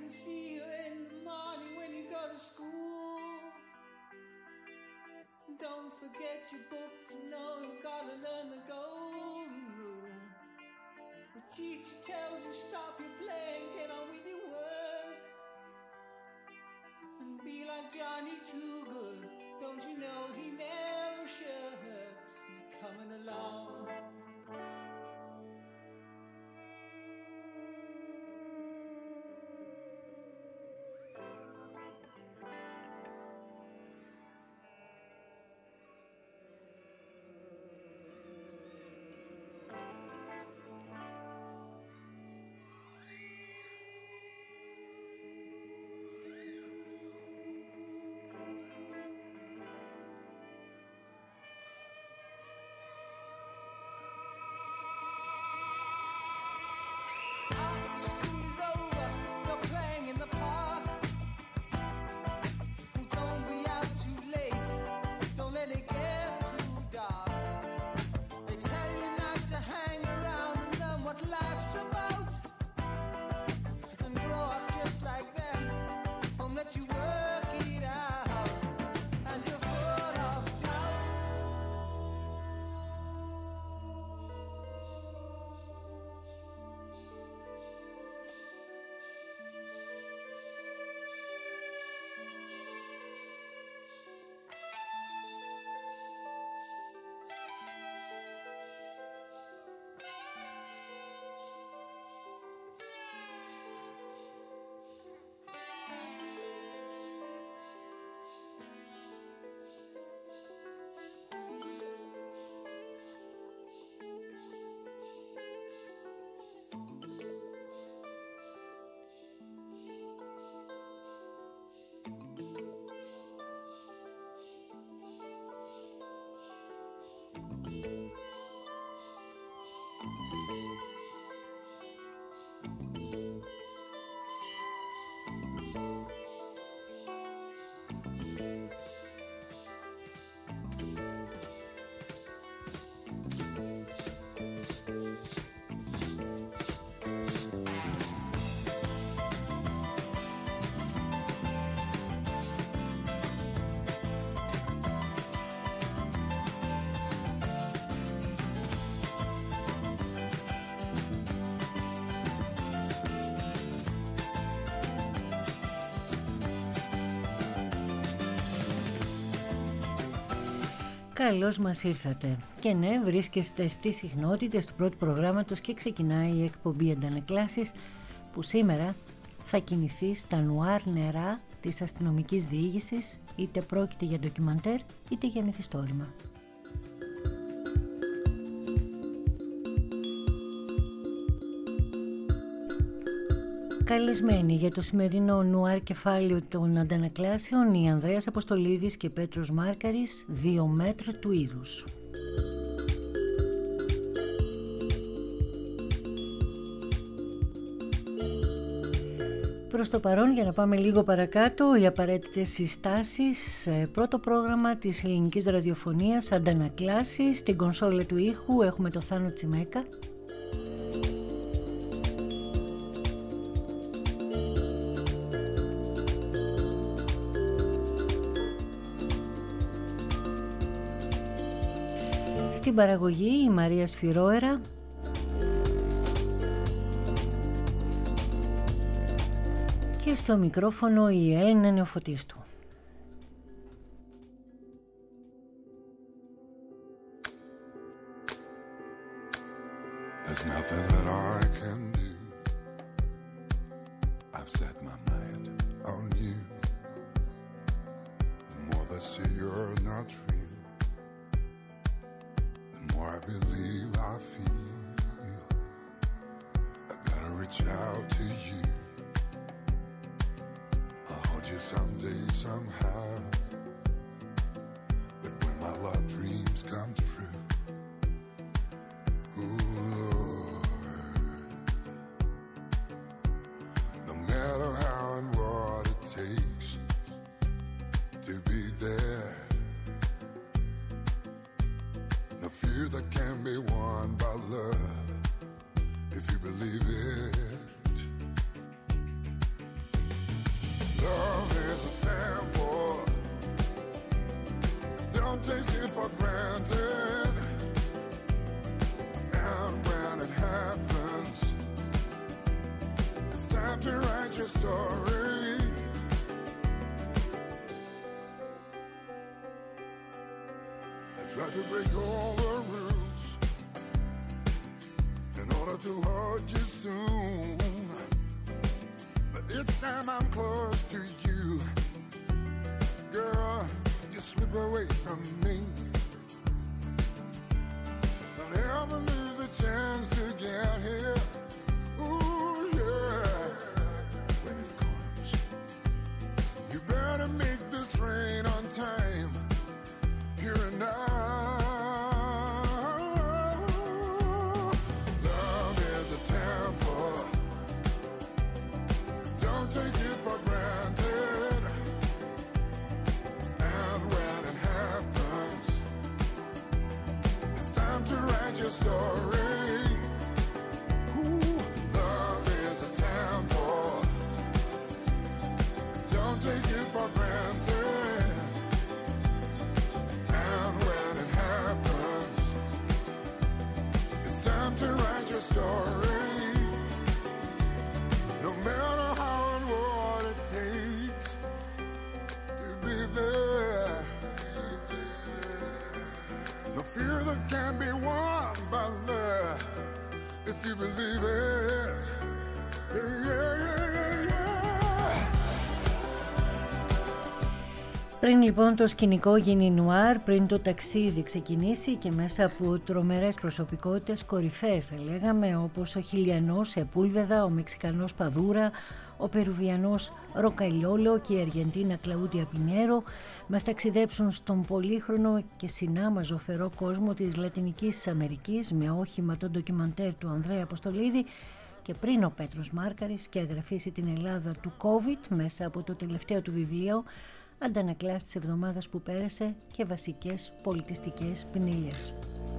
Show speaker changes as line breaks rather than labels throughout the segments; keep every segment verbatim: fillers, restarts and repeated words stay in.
can see you in the morning when you go to school. Don't forget your books, you know you've got to learn the golden rule. The teacher tells you stop your playing, get on with your work. And be like Johnny Too Good, don't you know he never shirks, he's coming along.
Καλώς μας ήρθατε. Και ναι, βρίσκεστε στις συχνότητες του πρώτου προγράμματος και ξεκινάει η εκπομπή Αντανακλάσεις, που σήμερα θα κινηθεί στα νουάρ νερά της αστυνομικής διήγησης, είτε πρόκειται για ντοκιμαντέρ είτε για μυθιστόρημα. Καλεσμένοι για το σημερινό νουάρ κεφάλαιο των Αντανακλάσεων οι Ανδρέας Αποστολίδης και Πέτρος Μάρκαρης, δύο μέτρα του είδους. Προς το παρόν, για να πάμε λίγο παρακάτω, οι απαραίτητες συστάσεις. Πρώτο πρόγραμμα της ελληνικής ραδιοφωνίας, Αντανακλάσεις. Στην κονσόλα του ήχου έχουμε το Θάνο Τσιμέκα. Στην παραγωγή η Μαρία Σφυρόερα. Και στο μικρόφωνο η Έλληνα Νεοφωτίστου.
There's nothing that I can do. I've set my mind on you. The more that say you're not real, the more I believe I feel. I gotta reach out to you. I'll hold you someday, somehow. But when my love dreams come true, ooh, Lord, no matter how and what it takes to be there, no fear that can be won by love, if you believe it. your story. I tried to break all the rules in order to hold you soon, but each time I'm close to you, girl, you slip away from me. I'll never lose a chance to get here. Ooh, yeah. When it comes, you better make this train on time, here and now. Love is a temple, don't take it for granted. And when it happens, it's time to write your story. Ooh, love is a temple, don't take it for granted. And when it happens, it's time to write your story. No matter how and what it takes to be there, no fear that can be won by love, if you believe it. Yeah, yeah, yeah, yeah.
Πριν λοιπόν το σκηνικό γίνει νουάρ, πριν το ταξίδι ξεκινήσει και μέσα από τρομερές προσωπικότητες, κορυφαίες θα λέγαμε, όπως ο Χιλιανός Σεπούλβεδα, ο Μεξικανός Παδούρα, ο Περουβιανός Ροκαλιόλο και η Αργεντίνα Κλαούντια Πινιέρο, μας ταξιδέψουν στον πολύχρονο και συνάμα ζωφερό κόσμο της Λατινικής Αμερικής με όχημα το ντοκιμαντέρ του Ανδρέα Αποστολίδη, και πριν ο Πέτρος Μάρκαρης και αγραφήσει την Ελλάδα του COVID μέσα από το τελευταίο του βιβλίο, αντανακλάς της εβδομάδας που πέρασε και βασικές πολιτιστικές πινίλιες.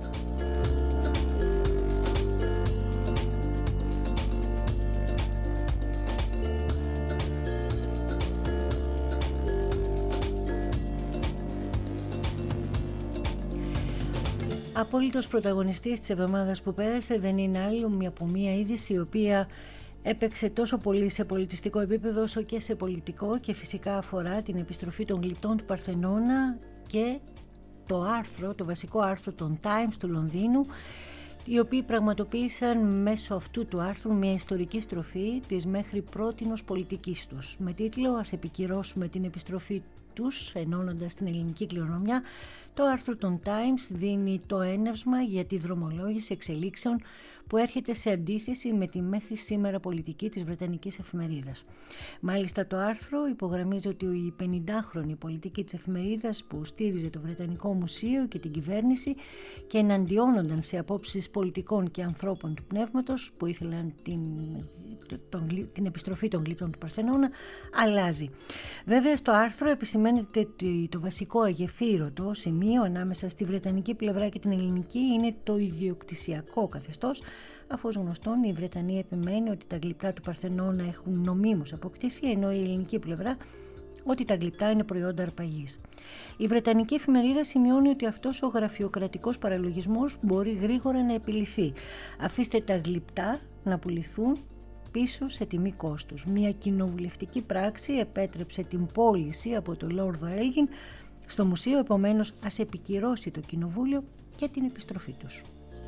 Απόλυτος πρωταγωνιστής της εβδομάδας που πέρασε δεν είναι άλλο μια από μια είδηση η οποία έπαιξε τόσο πολύ σε πολιτιστικό επίπεδο όσο και σε πολιτικό, και φυσικά αφορά την επιστροφή των γλυπτών του Παρθενώνα και το άρθρο, το βασικό άρθρο των Times του Λονδίνου, οι οποίοι πραγματοποίησαν μέσω αυτού του άρθρου μια ιστορική στροφή της μέχρι πρότινος πολιτικής τους, με τίτλο «Ας επικυρώσουμε την επιστροφή τους, ενώνοντας την ελληνική κληρονομιά». Το άρθρο των Times δίνει το έναυσμα για τη δρομολόγηση εξελίξεων που έρχεται σε αντίθεση με τη μέχρι σήμερα πολιτική της βρετανικής εφημερίδας. Μάλιστα το άρθρο υπογραμμίζει ότι η πενηντάχρονη πολιτική της εφημερίδας, που στήριζε το Βρετανικό Μουσείο και την κυβέρνηση και εναντιώνονταν σε απόψεις πολιτικών και ανθρώπων του πνεύματος που ήθελαν την, τον, την επιστροφή των γλυπτών του Παρθενώνα, αλλάζει. Βέβαια στο άρθρο επισημαίνεται ότι το βασικό αγεφύρωτο σημείο ανάμεσα στη βρετανική πλευρά και την ελληνική είναι το ιδιοκτησιακό καθεστώς, αφού ως γνωστόν η Βρετανία επιμένει ότι τα γλυπτά του Παρθενώνα έχουν νομίμως αποκτηθεί, ενώ η ελληνική πλευρά ότι τα γλυπτά είναι προϊόντα αρπαγής. Η Βρετανική εφημερίδα σημειώνει ότι αυτός ο γραφειοκρατικός παραλογισμός μπορεί γρήγορα να επιληθεί. Αφήστε τα γλυπτά να πουληθούν πίσω σε τιμή κόστους. Μια κοινοβουλευτική πράξη επέτρεψε την πώληση από τον Λόρδο Έλγιν στο μουσείο, επομένως ας επικυρώσει το κοινοβούλιο και την επιστροφή τους.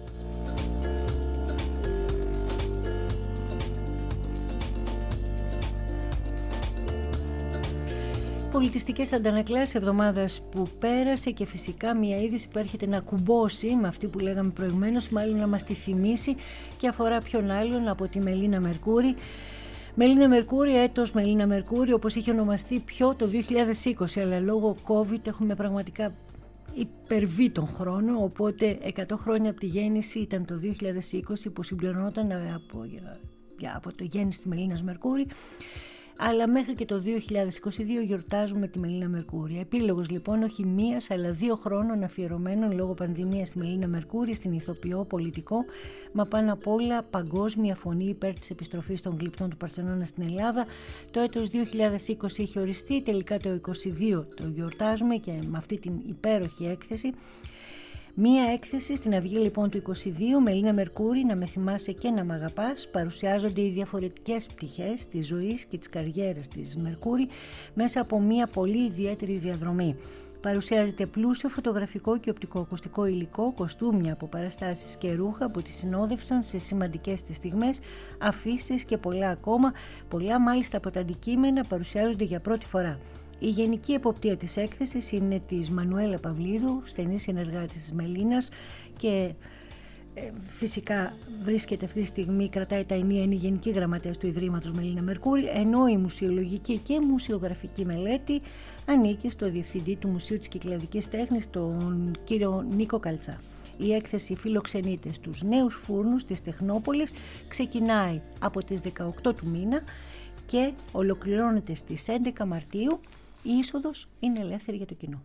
Πολιτιστικές αντανακλάσεις εβδομάδας που πέρασε, και φυσικά μια είδηση που έρχεται να κουμπώσει με αυτή που λέγαμε προηγουμένως, μάλλον να μας τη θυμίσει, και αφορά ποιον άλλον από τη Μελίνα Μερκούρη. Μελίνα Μερκούρη, έτος Μελίνα Μερκούρη, όπως είχε ονομαστεί πιο το δύο χιλιάδες είκοσι, αλλά λόγω COVID έχουμε πραγματικά υπερβεί τον χρόνο, οπότε εκατό χρόνια από τη γέννηση ήταν το δύο χιλιάδες είκοσι που συμπληρωνόταν από, για, από το γέννηση της Μελίνας Μερκούρη. Αλλά μέχρι και το δύο χιλιάδες είκοσι δύο γιορτάζουμε τη Μελίνα Μερκούρη. Επίλογος λοιπόν όχι μίας αλλά δύο χρόνων αφιερωμένων λόγω πανδημίας στη Μελίνα Μερκούρη, στην ηθοποιό, πολιτικό, μα πάνω απ' όλα παγκόσμια φωνή υπέρ της επιστροφής των γλυπτών του Παρθενώνα στην Ελλάδα. Το έτος δύο χιλιάδες είκοσι είχε οριστεί, τελικά το είκοσι δύο το γιορτάζουμε και με αυτή την υπέροχη έκθεση. Μία έκθεση στην Αυγή λοιπόν του είκοσι δύο, Μελίνα Μερκούρη, να με θυμάσαι και να μ' αγαπάς. Παρουσιάζονται οι διαφορετικές πτυχές της ζωής και της καριέρας της Μερκούρη μέσα από μία πολύ ιδιαίτερη διαδρομή. Παρουσιάζεται πλούσιο φωτογραφικό και οπτικοακουστικό υλικό, κοστούμια από παραστάσεις και ρούχα που τη συνόδευσαν σε σημαντικές τις στιγμές, αφήσεις και πολλά ακόμα. Πολλά μάλιστα από τα αντικείμενα παρουσιάζονται για πρώτη φορά. Η γενική εποπτεία της έκθεσης είναι της Μανουέλα Παυλίδου, στενή συνεργάτης της Μελίνας, και ε, φυσικά βρίσκεται αυτή τη στιγμή, κρατάει τα ενία, είναι η Γενική Γραμματέας του Ιδρύματος Μελίνα Μερκούρη, ενώ η μουσιολογική και μουσιογραφική μελέτη ανήκει στο Διευθυντή του Μουσείου της Κυκλαδικής Τέχνης, τον κύριο Νίκο Καλτσά. Η έκθεση φιλοξενείται στους Νέους Φούρνους της Τεχνόπολης, ξεκινάει από τις δεκαοκτώ του μήνα και ολοκληρώνεται στις έντεκα Μαρτίου. Η είσοδος είναι ελεύθερη για το κοινό.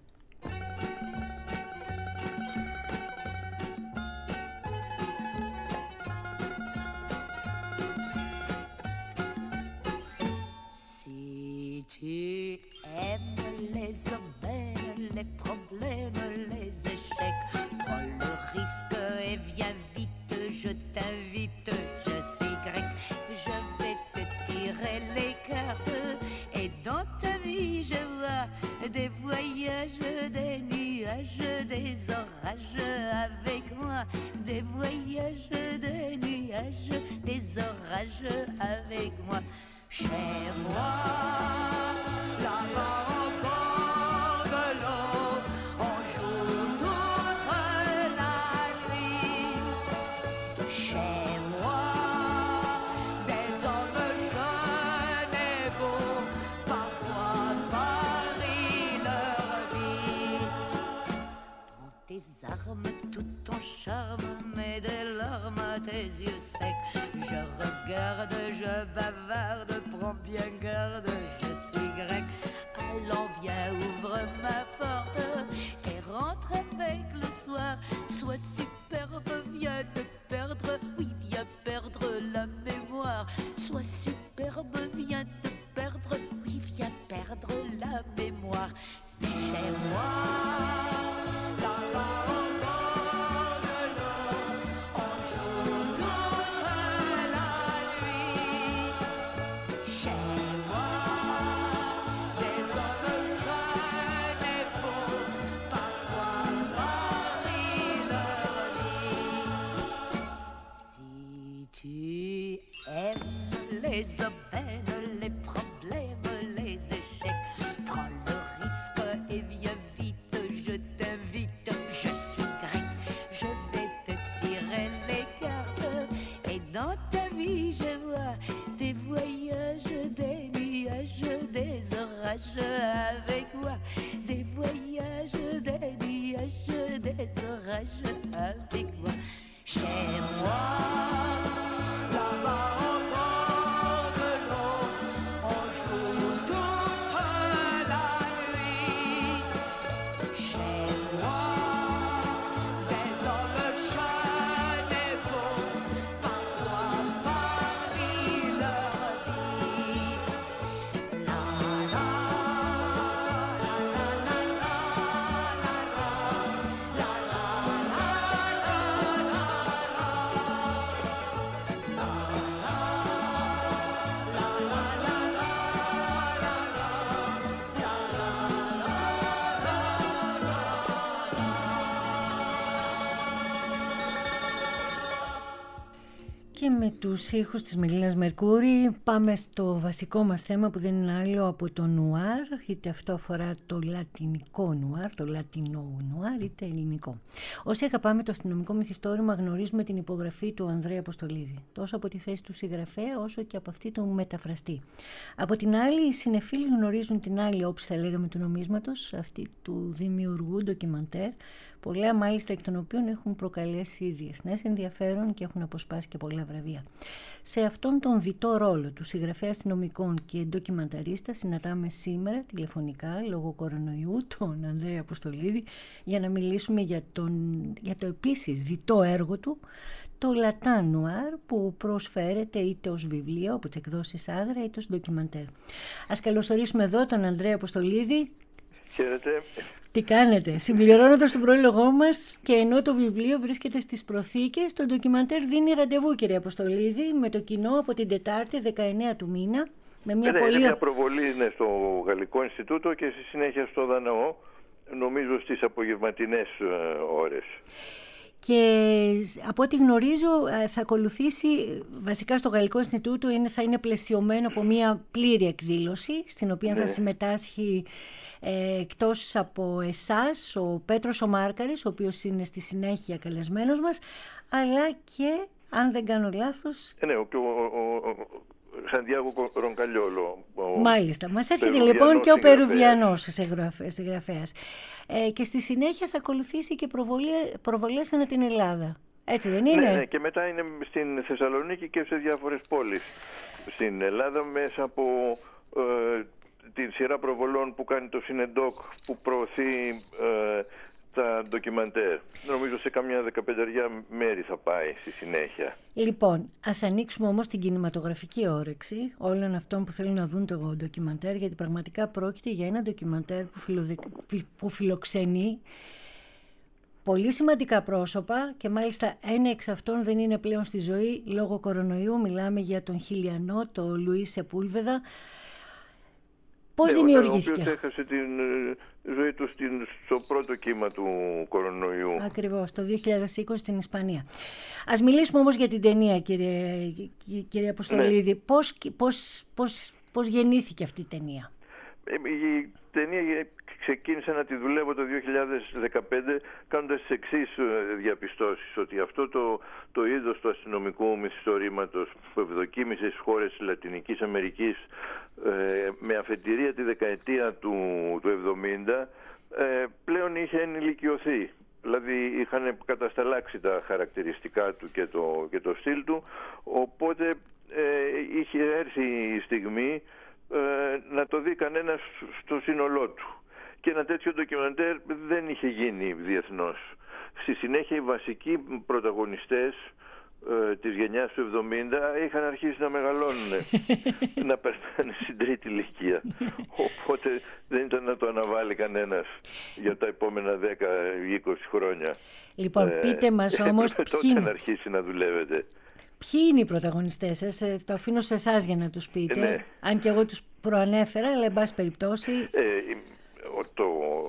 Si tu aimes les aubaines, les problèmes, les échecs, prends le risque et viens vite, je t'invite, je suis grec, je vais te tirer les cartes, et dans ta vie je vois des voyages, des nuages, des orages avec moi, des voyages, des nuages, des orages avec moi. Chez moi, là-bas au bord de l'eau, on joue toute la nuit. Chez moi, des hommes jeunes et beaux, parfois marient leur vie. Prends tes armes, tout ton charme, mets des larmes à tes yeux secs. Je regarde, je bavarde, prends bien garde, je suis grec. Allons, viens, ouvre ma porte et rentre avec le soir. Sois superbe, viens te perdre, oui, viens perdre la mémoire. Sois superbe, viens te perdre, oui, viens perdre la mémoire. Chez moi, là-bas au bord de l'eau, on joue toute la nuit. Chez moi, des hommes jeunes et beaux, parfois marient leur vie. Si tu aimes les aubaines, les problèmes, les échecs, prends le risque et viens vite, je t'invite, je suis grec, je vais te tirer les cartes, et dans ta vie je vois des voyages, des nuages, des orages avec moi, des voyages, des nuages, des orages avec moi. Chez moi, là-bas au bord de l'eau, on joue toute la nuit. Chez moi, des hommes jeunes et beaux, parfois marient leur vie. La la, la la la la la la, la la la la
Και με τους ήχους της Μελίνας Μερκούρη πάμε στο βασικό μας θέμα, που δεν είναι άλλο από το νουάρ, είτε αυτό αφορά το λατινικό νουάρ, το λατινό νουάρ, είτε ελληνικό. Όσοι αγαπάμε το αστυνομικό μυθιστόρημα γνωρίζουμε την υπογραφή του Ανδρέα Αποστολίδη, τόσο από τη θέση του συγγραφέα όσο και από αυτή του μεταφραστή. Από την άλλη, οι συνεφίλοι γνωρίζουν την άλλη όψη, θα λέγαμε, του νομίσματος, αυτή του δημιουργού ντοκιμαντέρ, πολλά μάλιστα εκ των οποίων έχουν προκαλέσει διεθνές ενδιαφέρον και έχουν αποσπάσει και πολλά βραβεία. Σε αυτόν τον διτό ρόλο του συγγραφέα αστυνομικών και ντοκιμανταρίστα συναντάμε σήμερα τηλεφωνικά λόγω κορονοϊού τον Ανδρέα Αποστολίδη για να μιλήσουμε για, τον, για το επίσης διτό έργο του, το Λατάν Νουάρ, που προσφέρεται είτε ως βιβλίο από τις εκδόσεις Άγρα είτε ως ντοκιμαντέρ. Ας καλωσορίσουμε εδώ τον Ανδρέα Αποστολίδη.
Χαίρετε.
Τι κάνετε? Συμπληρώνοντας τον πρόλογό μας και ενώ το βιβλίο βρίσκεται στις προθήκες, το ντοκιμαντέρ δίνει ραντεβού, κύριε Αποστολίδη, με το κοινό από την Τετάρτη δεκαεννέα του μήνα. Με μια
ναι,
πολύ...
Είναι μια προβολή ναι, στο Γαλλικό Ινστιτούτο και στη συνέχεια στο Δαναό, νομίζω στις απογευματινές ε, ώρες.
Και από ό,τι γνωρίζω θα ακολουθήσει, βασικά στο Γαλλικό Ινστιτούτο είναι, θα είναι πλαισιωμένο από μια πλήρη εκδήλωση, στην οποία ναι. θα συμμετάσχει ε, εκτός από εσάς ο Πέτρος ο Μάρκαρης, ο οποίος είναι στη συνέχεια καλεσμένος μας, αλλά και, αν δεν κάνω λάθος...
Ε, ναι, ο, ο, ο, ο Σαντιάγο Ρονκαλιόλο.
Μάλιστα, μας έρχεται λοιπόν και ο Περουβιανός συγγραφέας. Ε, και στη συνέχεια θα ακολουθήσει και προβολές ανά την Ελλάδα. Έτσι δεν είναι?
Ναι, ναι, και μετά είναι στην Θεσσαλονίκη και σε διάφορες πόλεις στην Ελλάδα μέσα από ε, την σειρά προβολών που κάνει το Συνεντόκ, που προωθεί ε, τα ντοκιμαντέρ. Νομίζω σε καμιά δεκαπενταριά μέρη θα πάει στη συνέχεια.
Λοιπόν, ας ανοίξουμε όμως την κινηματογραφική όρεξη όλων αυτών που θέλουν να δουν το ντοκιμαντέρ, γιατί πραγματικά πρόκειται για ένα ντοκιμαντέρ που, φιλοδε... που φιλοξενεί πολύ σημαντικά πρόσωπα και μάλιστα ένα εξ αυτών δεν είναι πλέον στη ζωή λόγω κορονοϊού. Μιλάμε για τον Χιλιανό, τον Λουί Σεπούλβεδα. Πώς
ναι,
δημιουργήθηκε?
Ο οποίος έχασε την ζωή του στην, στο πρώτο κύμα του κορονοϊού.
Ακριβώς, το δύο χιλιάδες είκοσι στην Ισπανία. Ας μιλήσουμε όμως για την ταινία, κύριε, κύριε Αποστολίδη. Ναι. Πώς, πώς, πώς, πώς γεννήθηκε αυτή η ταινία?
Η ταινία ξεκίνησα να τη δουλεύω το δύο χιλιάδες δεκαπέντε κάνοντας τις εξής διαπιστώσεις, ότι αυτό το, το είδος του αστυνομικού μυθιστορήματος που ευδοκίμησε στις χώρες της Λατινικής Αμερικής ε, με αφετηρία τη δεκαετία του, του εβδομήντα ε, πλέον είχε ενηλικιωθεί. Δηλαδή είχαν κατασταλάξει τα χαρακτηριστικά του και το, και το στυλ του, οπότε ε, είχε έρθει η στιγμή ε, να το δει κανένας στο σύνολό του. Και ένα τέτοιο ντοκιμαντέρ δεν είχε γίνει διεθνώς. Στη συνέχεια οι βασικοί πρωταγωνιστές ε, της γενιάς του εβδομήντα είχαν αρχίσει να μεγαλώνουν, να περνάνε στην τρίτη ηλικία. Οπότε δεν ήταν να το αναβάλει κανένας για τα επόμενα δέκα με είκοσι χρόνια.
Λοιπόν, ε, πείτε μας όμως ποιοι
τότε
είναι.
να αρχίσει να δουλεύετε.
Ποιοι είναι οι πρωταγωνιστές σας? Ε, το αφήνω σε εσάς για να τους πείτε.
Ε, ναι.
Αν και εγώ τους προανέφερα, αλλά εν πάση περιπτώσει...
Ε, το,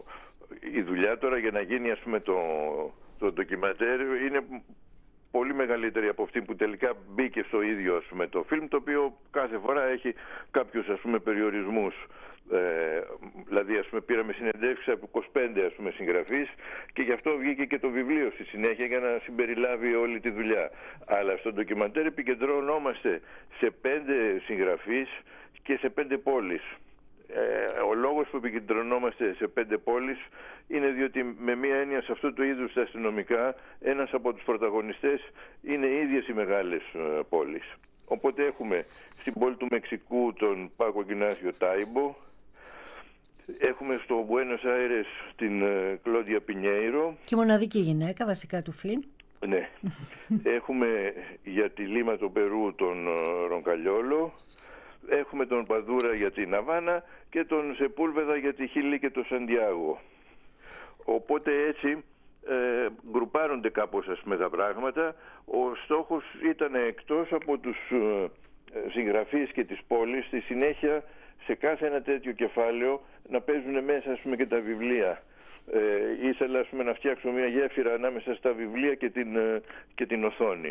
η δουλειά τώρα για να γίνει ας πούμε το, το ντοκιμαντέρ είναι πολύ μεγαλύτερη από αυτή που τελικά μπήκε στο ίδιο ας πούμε, το φιλμ, το οποίο κάθε φορά έχει κάποιους ας πούμε, περιορισμούς. Ε, δηλαδή ας πούμε, πήραμε συνεντεύξεις από είκοσι πέντε ας πούμε, συγγραφείς και γι' αυτό βγήκε και το βιβλίο στη συνέχεια για να συμπεριλάβει όλη τη δουλειά. Αλλά στο ντοκιμαντέρ επικεντρωνόμαστε σε πέντε συγγραφείς και σε πέντε πόλεις. Ε, ο λόγος που επικεντρωνόμαστε σε πέντε πόλεις είναι διότι με μία έννοια σε αυτού του είδους τα αστυνομικά ένας από τους πρωταγωνιστές είναι οι ίδιες οι μεγάλες ε, πόλεις. Οπότε έχουμε στην πόλη του Μεξικού τον Πάκο Γκινάσιο Τάιμπο, έχουμε στο Μπουένος Άιρες την ε, Κλόντια Πινιέιρο.
Και μοναδική γυναίκα βασικά του φιλμ.
Ναι. Έχουμε για τη Λίμα του Περού τον ε, Ρονκαλιόλο. Έχουμε τον Παδούρα για την Αβάνα και τον Σεπούλβεδα για τη Χίλη και τον Σαντιάγο. Οπότε έτσι ε, γκρουπάρονται κάπως ας πούμε τα πράγματα. Ο στόχος ήταν εκτός από τους ε, συγγραφείς και τις πόλεις στη συνέχεια σε κάθε ένα τέτοιο κεφάλαιο να παίζουν μέσα ας πούμε, και τα βιβλία. Ε, ήθελα ας πούμε, να φτιάξω μια γέφυρα ανάμεσα στα βιβλία και την, ε, και την οθόνη.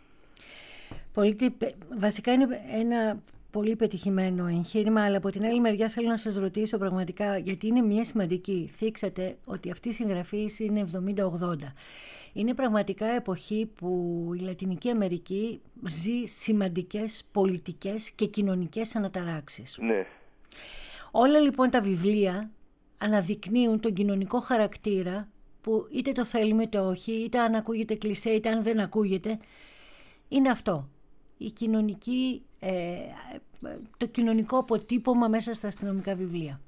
Πολίτη, βασικά είναι ένα πολύ πετυχημένο εγχείρημα, αλλά από την άλλη μεριά θέλω να σας ρωτήσω πραγματικά, γιατί είναι μια σημαντική. Θίξατε ότι αυτή η συγγραφή είναι εβδομήντα ογδόντα. Είναι πραγματικά εποχή που η Λατινική Αμερική ζει σημαντικές πολιτικές και κοινωνικές αναταράξεις.
Ναι.
Όλα λοιπόν τα βιβλία αναδεικνύουν τον κοινωνικό χαρακτήρα που είτε το θέλουμε είτε όχι, είτε αν ακούγεται κλισέ είτε αν δεν ακούγεται, είναι αυτό. Η κοινωνική, ε, το κοινωνικό αποτύπωμα μέσα στα αστυνομικά βιβλία.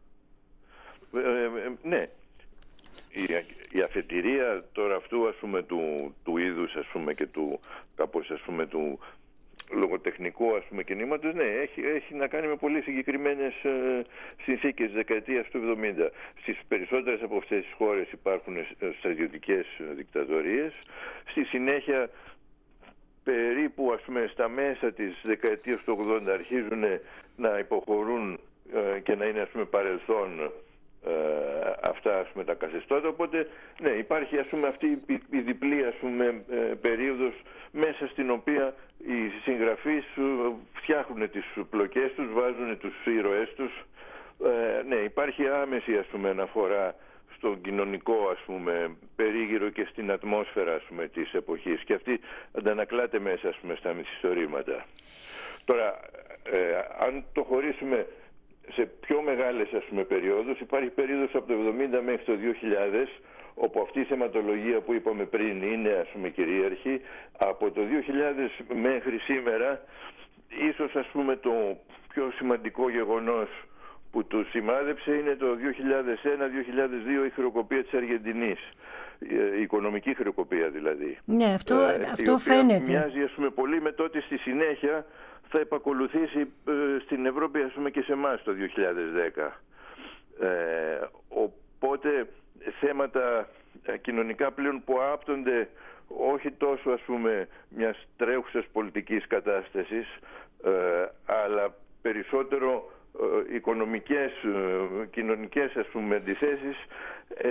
Ε, ε, ναι. Η, η αφετηρία τώρα αυτού ας πούμε, του, του είδους ας πούμε, και του, κάπως, ας πούμε, του, λογοτεχνικού ας πούμε κινήματος, ναι, έχει, έχει να κάνει με πολύ συγκεκριμένες ε, συνθήκες της δεκαετίας του εβδομήντα. Στις περισσότερες από αυτές τις χώρες υπάρχουν στρατιωτικές δικτατορίες. Στη συνέχεια, περίπου ας πούμε στα μέσα της δεκαετίας του ογδόντα αρχίζουν να υποχωρούν ε, και να είναι ας πούμε παρελθόν ε, αυτά ας πούμε τα καθεστώτα. Οπότε ναι, υπάρχει ας πούμε αυτή η, η διπλή ας πούμε ε, περίοδος μέσα στην οποία οι συγγραφείς φτιάχνουν τις πλοκές τους, βάζουν τους ήρωές τους. Ε, ναι, υπάρχει άμεση ας πούμε αναφορά στον κοινωνικό ας πούμε περίγυρο και στην ατμόσφαιρα ας πούμε της εποχής, και αυτή αντανακλάται μέσα ας πούμε στα μυθιστορήματα. Τώρα ε, αν το χωρίσουμε σε πιο μεγάλες ας πούμε περιόδους, υπάρχει περίοδος από το εβδομήντα μέχρι το δύο χιλιάδες, όπου αυτή η θεματολογία που είπαμε πριν είναι ας πούμε κυρίαρχη. Από το δύο χιλιάδες μέχρι σήμερα ίσως ας πούμε το πιο σημαντικό γεγονός που του σημάδεψε είναι το δύο χιλιάδες ένα δύο χιλιάδες δύο, η χρεοκοπία της Αργεντινής, η οικονομική χρεοκοπία δηλαδή.
Ναι, αυτό,
ε,
αυτό
η οποία
φαίνεται.
Μοιάζει ας πούμε πολύ με το ότι στη συνέχεια θα επακολουθήσει ε, στην Ευρώπη ας πούμε και σε εμάς το δύο χιλιάδες δέκα. Ε, οπότε θέματα ε, κοινωνικά πλέον που άπτονται όχι τόσο ας πούμε μιας τρέχουσας πολιτικής κατάστασης, ε, αλλά περισσότερο ε, οικονομικές, ε, κοινωνικές ας πούμε αντιθέσεις, ε,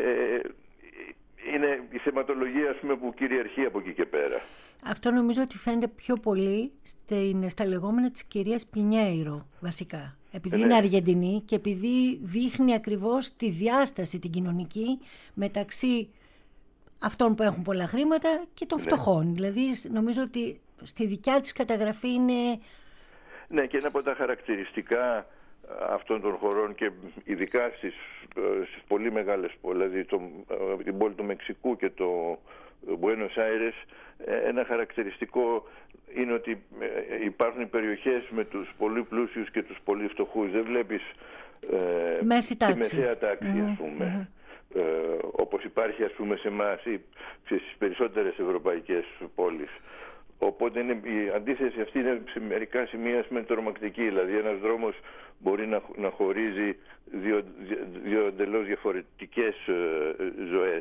είναι η θεματολογία ας πούμε που κυριαρχεί από εκεί και πέρα.
Αυτό νομίζω ότι φαίνεται πιο πολύ στην, στα λεγόμενα της κυρίας Πινιέιρο βασικά. Επειδή
ε,
είναι
ναι.
Αργεντινή και επειδή δείχνει ακριβώς τη διάσταση την κοινωνική μεταξύ αυτών που έχουν πολλά χρήματα και των
ναι.
φτωχών. Δηλαδή νομίζω ότι στη δικιά της καταγραφή είναι...
Ναι, και ένα από τα χαρακτηριστικά αυτών των χωρών και ειδικά στις, στις πολύ μεγάλες πόλεις, δηλαδή το, την πόλη του Μεξικού και το Buenos Aires, ένα χαρακτηριστικό είναι ότι υπάρχουν περιοχές με τους πολύ πλούσιους και τους πολύ φτωχούς. Δεν βλέπεις ε,
μέση τάξη.
τη μεσαία τάξη mm-hmm. ας πούμε. Mm-hmm. Ε, όπως υπάρχει ας πούμε σε εμάς ή στις περισσότερες ευρωπαϊκές πόλεις. Οπότε είναι, η αντίθεση αυτή είναι σε μερικά σημεία με τρομακτική. Δηλαδή ένας δρόμος μπορεί να, να χωρίζει δύο, δύο εντελώς διαφορετικές ε, ζωές.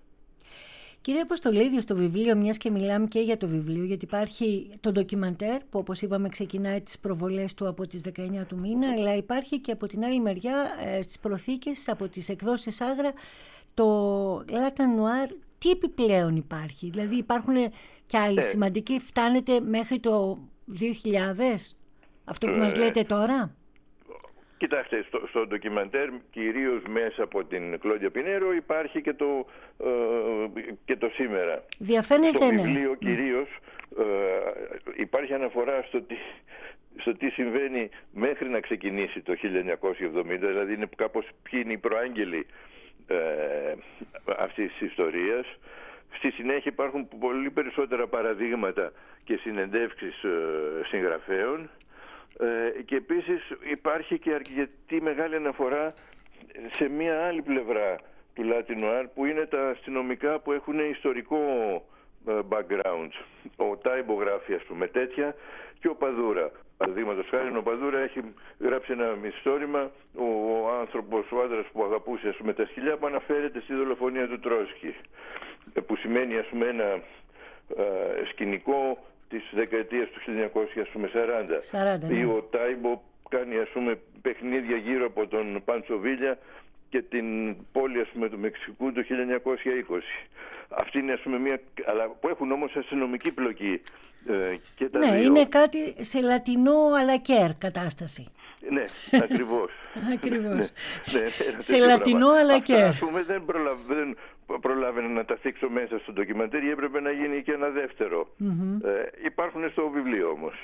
Κύριε Αποστολίδη, στο βιβλίο, μιας και μιλάμε και για το βιβλίο, γιατί υπάρχει το ντοκιμαντέρ που όπως είπαμε ξεκινάει τις προβολές του από τις δεκαεννιά του μήνα, αλλά υπάρχει και από την άλλη μεριά ε, στις προθήκες από τις εκδόσεις Άγρα το Latin Noir. Τι επιπλέον υπάρχει, δηλαδή υπάρχουν και άλλοι ε. σημαντικοί, φτάνετε μέχρι το δύο χιλιάδες, αυτό που ε. μας λέτε τώρα?
Κοιτάξτε, στο, στο ντοκιμαντέρ, κυρίως μέσα από την Κλόντια Πινέρο, υπάρχει και το, ε, και το σήμερα.
Διαφαίνεται,
στο
ναι.
βιβλίο κυρίως ε, υπάρχει αναφορά στο τι, στο τι συμβαίνει μέχρι να ξεκινήσει το χίλια εννιακόσια εβδομήντα, δηλαδή είναι κάπως ποιοι είναι οι προάγγελοι ε, αυτής της ιστορίας. Στη συνέχεια υπάρχουν πολύ περισσότερα παραδείγματα και συνεντεύξεις ε, συγγραφέων. Ε, και επίσης υπάρχει και αρκετή μεγάλη αναφορά σε μία άλλη πλευρά του Latin Noir, που είναι τα αστυνομικά που έχουν ιστορικό ε, background. Ο Τάιμπο γράφει ας πούμε τέτοια, και ο Παδούρα. Παραδείγματος χάρη, ο Παδούρα έχει γράψει ένα μυθιστόρημα, ο, ο άνθρωπος, ο άντρας που αγαπούσε ας πούμε τα σκυλιά, που αναφέρεται στη δολοφονία του Τρότσκι, που σημαίνει ας πούμε ένα ε, σκηνικό της δεκαετίας του χίλια εννιακόσια σαράντα.
σαράντα ναι.
Ή ο Τάιμπο κάνει ας πούμε παιχνίδια γύρω από τον Πάντσο Βίλια και την πόλη ας πούμε του Μεξικού το χίλια εννιακόσια είκοσι. Αυτή είναι ας πούμε μια, αλλά που έχουν όμως αστυνομική πλοκή ε, και τα
ναι,
δύο.
Είναι κάτι σε λατινό αλακέρ κατάσταση.
Ναι, ακριβώς.
Ακριβώς.
ναι, ναι,
σε λατινό αλακέρ.
Ας πούμε δεν, προλαβ, δεν προλάβαινα να τα θίξω μέσα στο ντοκιμαντέρ, έπρεπε να γίνει και ένα δεύτερο. Mm-hmm. Ε, υπάρχουν στο βιβλίο όμως.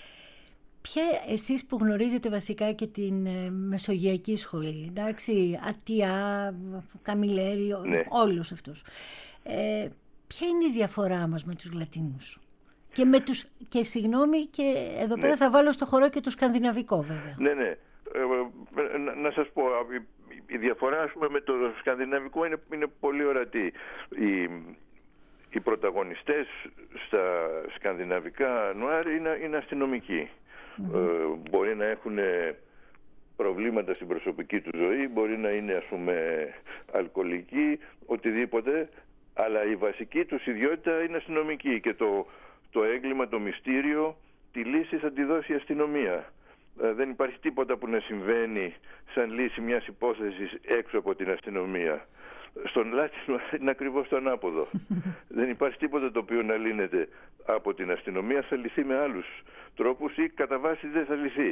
Ποια, εσείς που γνωρίζετε βασικά και την ε, μεσογειακή σχολή, εντάξει, Αττιά, Καμιλέρη,
ναι.
όλους αυτούς. Ε, ποια είναι η διαφορά μας με τους Λατίνους? Και, με τους, και συγγνώμη, και εδώ ναι. πέρα θα βάλω στο χορό και το σκανδιναβικό βέβαια.
Ναι, ναι. Ε, να, να σας πω, η διαφορά ας πούμε, με το σκανδιναβικό είναι, είναι πολύ ορατή. Η, οι πρωταγωνιστές στα σκανδιναβικά νουάρ είναι, είναι αστυνομικοί. Mm-hmm. Ε, μπορεί να έχουν προβλήματα στην προσωπική του ζωή, μπορεί να είναι, ας πούμε, αλκοολικοί, οτιδήποτε, αλλά η βασική τους ιδιότητα είναι αστυνομική και το, το έγκλημα, το μυστήριο, τη λύση θα τη δώσει η αστυνομία. Ε, δεν υπάρχει τίποτα που να συμβαίνει σαν λύση μιας υπόθεσης έξω από την αστυνομία. Στον Λάτινο είναι ακριβώς το ανάποδο. Δεν υπάρχει τίποτα το οποίο να λύνεται από την αστυνομία, θα λυθεί με άλλους τρόπους ή κατά βάση δεν θα λυθεί.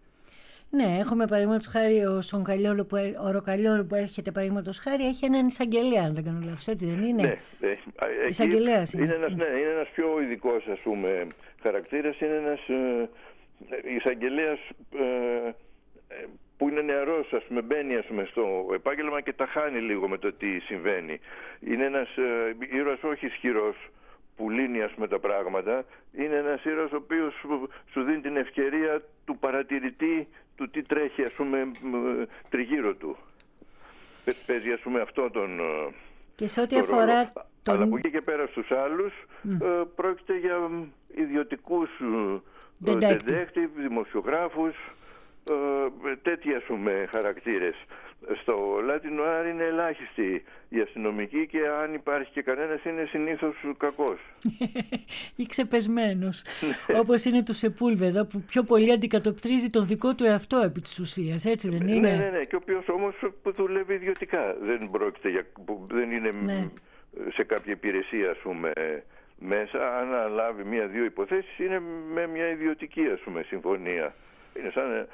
Ναι, έχουμε παραδείγματος χάρη ο Σονκαλιόλο που, ο Ροκαλιόλο που έρχεται παραδείγματος χάρη έχει έναν εισαγγελέα, αν δεν κάνω λάθος, έτσι δεν είναι?
Ναι, ναι.
Εισαγγελέας είναι.
Είναι ένας, ναι, είναι ένας πιο ειδικός, ας πούμε, χαρακτήρας, είναι ένας ε, εισαγγελέας ε, που είναι νεαρός, ας πούμε, μπαίνει, ας πούμε, στο επάγγελμα και τα χάνει λίγο με το τι συμβαίνει. Είναι ένας ε, ήρωας όχι ισχυρός που λύνει, ας πούμε, τα πράγματα. Είναι ένας ήρωας ο οποίος σου δίνει την ευκαιρία του παρατηρητή του τι τρέχει, ας πούμε, τριγύρω του. Παίζει, ας πούμε, αυτό τον
και σε ό,τι αφορά
ρόλο.
τον...
Αλλά από εκεί και πέρα στους άλλους mm. ε, πρόκειται για ιδιωτικούς detective, δημοσιογράφους, ε, τέτοιοι, ας πούμε, χαρακτήρες. Στο Latin Noir είναι ελάχιστοι οι αστυνομικοί και αν υπάρχει και κανένας είναι συνήθως κακός
ή ξεπεσμένος. Όπως είναι του Σεπούλβεδα που πιο πολύ αντικατοπτρίζει τον δικό του εαυτό επί της ουσίας, έτσι δεν είναι?
Ναι, ναι, ναι, και ο οποίος όμως δουλεύει ιδιωτικά, δεν πρόκειται για, δεν είναι ναι. σε κάποια υπηρεσία, ας πούμε, μέσα. Αν λάβει μία-δύο υποθέσεις είναι με μια ιδιωτική, ας πούμε, συμφωνία. Είναι σαν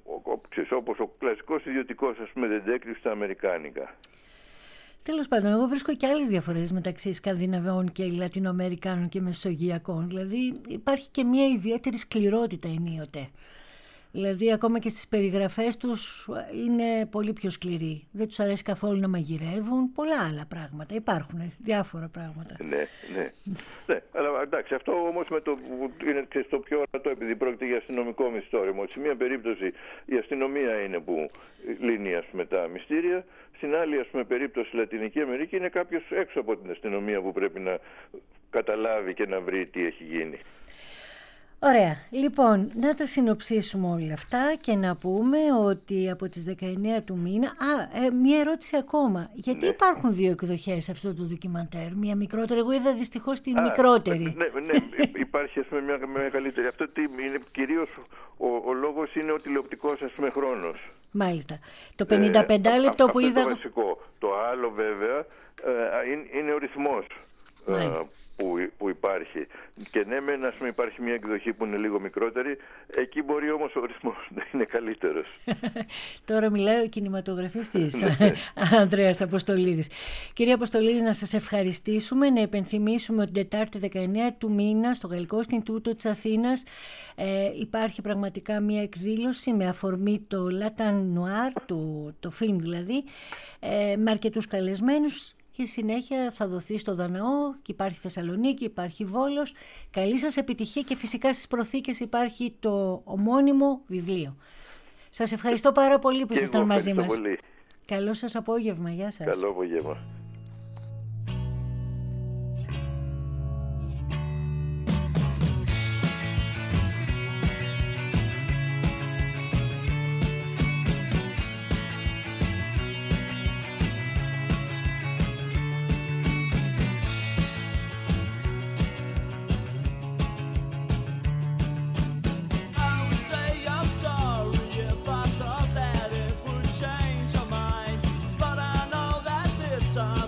όπως ο κλασικός ιδιωτικός, ας πούμε, detective στα αμερικάνικα.
Τέλος πάντων, εγώ βρίσκω και άλλες διαφορές μεταξύ Σκανδιναβών και Λατινοαμερικάνων και Μεσογειακών. Δηλαδή υπάρχει και μια ιδιαίτερη σκληρότητα ενίοτε. Δηλαδή ακόμα και στις περιγραφές τους είναι πολύ πιο σκληροί. Δεν τους αρέσει καθόλου να μαγειρεύουν, πολλά άλλα πράγματα. Υπάρχουν διάφορα πράγματα.
Ναι, ναι. ναι, αλλά εντάξει, αυτό όμως με το, είναι και στο πιο ορατό, επειδή πρόκειται για αστυνομικό μυστόρημα. Σε μία περίπτωση η αστυνομία είναι που λύνει, ας πούμε, τα μυστήρια. Στην άλλη, ας πούμε, περίπτωση Λατινική Αμερική είναι κάποιος έξω από την αστυνομία που πρέπει να καταλάβει και να βρει τι έχει γίνει.
Ωραία. Λοιπόν, να τα συνοψίσουμε όλα αυτά και να πούμε ότι από τις δεκαεννέα του μήνα... Α, ε, μία ερώτηση ακόμα. Γιατί ναι. υπάρχουν δύο εκδοχές σε αυτό το ντοκιμαντέρ? Μία μικρότερη, εγώ είδα δυστυχώς την Α, μικρότερη.
Ναι, ναι, υπάρχει, ας πούμε, μια μεγαλύτερη. Αυτό τι είναι, κυρίως ο, ο λόγος είναι ο τηλεοπτικός, ας πούμε, χρόνος.
Μάλιστα. Το πενήντα πέντε λεπτό
ε,
που
αυτό
είδα...
Αυτό το βασικό. Το άλλο βέβαια ε, είναι, είναι ο ρυθμός. Μάλιστα. Που, που υπάρχει. Και ναι, μεν, ας πούμε, υπάρχει μια εκδοχή που είναι λίγο μικρότερη, εκεί μπορεί όμως ο ρυθμός να είναι καλύτερος.
Τώρα μιλάει ο κινηματογραφιστής Ανδρέας Αποστολίδης. Κύριε Αποστολίδη, να σας ευχαριστήσουμε, να υπενθυμίσουμε ότι την Τετάρτη δεκαεννέα του μήνα στο Γαλλικό Ινστιτούτο της Αθήνας ε, υπάρχει πραγματικά μια εκδήλωση με αφορμή το Latin Noir, το, το φιλμ δηλαδή, ε, με αρκετούς καλεσμένους. Και συνέχεια θα δοθεί στο Δαναό και υπάρχει Θεσσαλονίκη, υπάρχει Βόλος. Καλή σας επιτυχία και φυσικά στις προθήκες υπάρχει το ομώνυμο βιβλίο. Σας ευχαριστώ πάρα πολύ που ήσασταν μαζί μας.
Πολύ.
Καλό σας απόγευμα. Γεια σας.
Καλό απόγευμα.
But I know that this song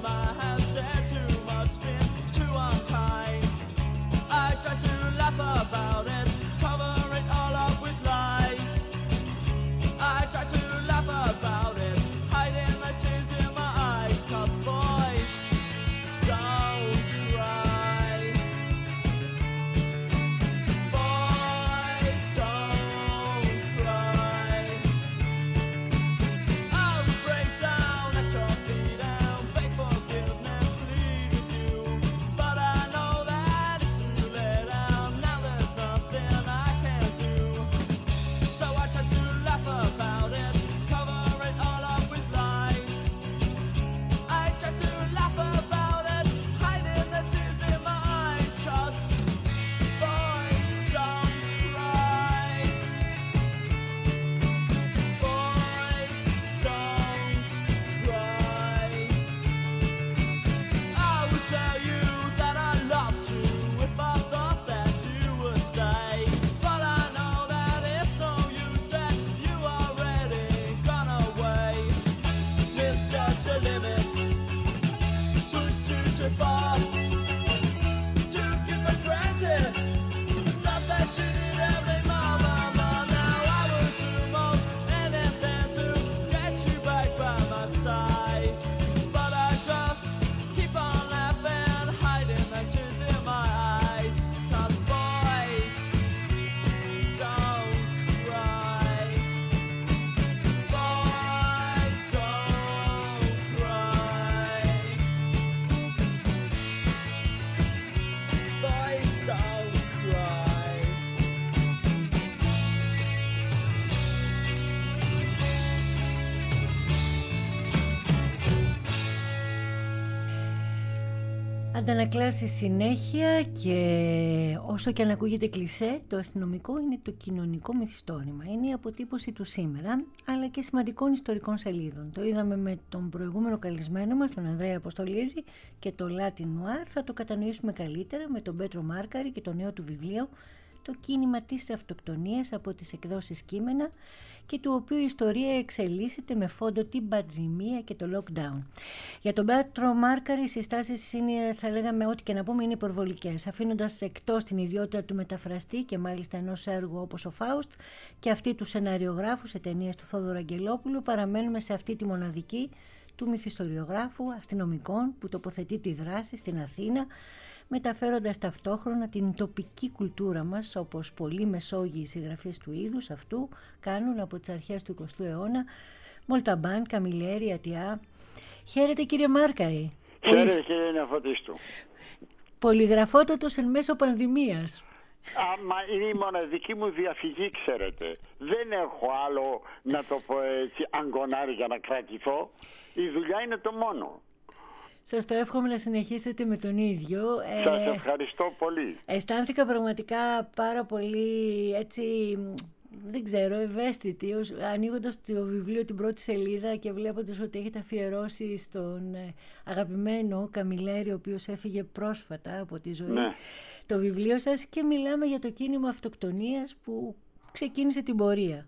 Αντανακλάσεις συνέχεια και όσο και αν ακούγεται κλισέ, το αστυνομικό είναι το κοινωνικό μυθιστόρημα. Είναι η αποτύπωση του σήμερα, αλλά και σημαντικών ιστορικών σελίδων. Το είδαμε με τον προηγούμενο καλεσμένο μας, τον Ανδρέα Αποστολίδη, και το Latin Noir. Θα το κατανοήσουμε καλύτερα με τον Πέτρο Μάρκαρη και το νέο του βιβλίο, το κίνημα της αυτοκτονίας από τις εκδόσεις Κείμενα, και του οποίου η ιστορία εξελίσσεται με φόντο την πανδημία και το lockdown. Για τον Πέτρο Μάρκαρη οι συστάσεις είναι, θα λέγαμε, ό,τι και να πούμε, είναι υπερβολικές, αφήνοντας εκτός την ιδιότητα του μεταφραστή και μάλιστα ενός έργου όπως ο Φάουστ και αυτή του σεναριογράφου σε ταινίες του Θόδωρου Αγγελόπουλου, παραμένουμε σε αυτή τη μοναδική του μυθιστοριογράφου αστυνομικών που τοποθετεί τη δράση στην Αθήνα, μεταφέροντας ταυτόχρονα την τοπική κουλτούρα μας, όπως πολλοί Μεσόγειοι συγγραφείς του είδους αυτού κάνουν από τις αρχές του εικοστού αιώνα. Μολταμπάν, Καμιλέρη, Ατιά. Χαίρετε κύριε Μάρκαρη.
Χαίρετε Πολυ... κύριε Νεοφωτίστου.
Πολυγραφότατος εν μέσω πανδημίας.
Α, μα είναι η μοναδική μου διαφυγή, ξέρετε. Δεν έχω άλλο, να το πω έτσι, αγκονάρι για να κρατηθώ. Η δουλειά είναι το μόνο.
Σας το εύχομαι να συνεχίσετε με τον ίδιο.
Σας ευχαριστώ πολύ.
Αισθάνθηκα πραγματικά πάρα πολύ, έτσι, δεν ξέρω, ευαίσθητη, ανοίγοντας το βιβλίο την πρώτη σελίδα και βλέποντας ότι έχετε αφιερώσει στον αγαπημένο Καμιλέρη, ο οποίος έφυγε πρόσφατα από τη ζωή, ναι, το βιβλίο σας, και μιλάμε για το κίνημα αυτοκτονίας που ξεκίνησε την πορεία.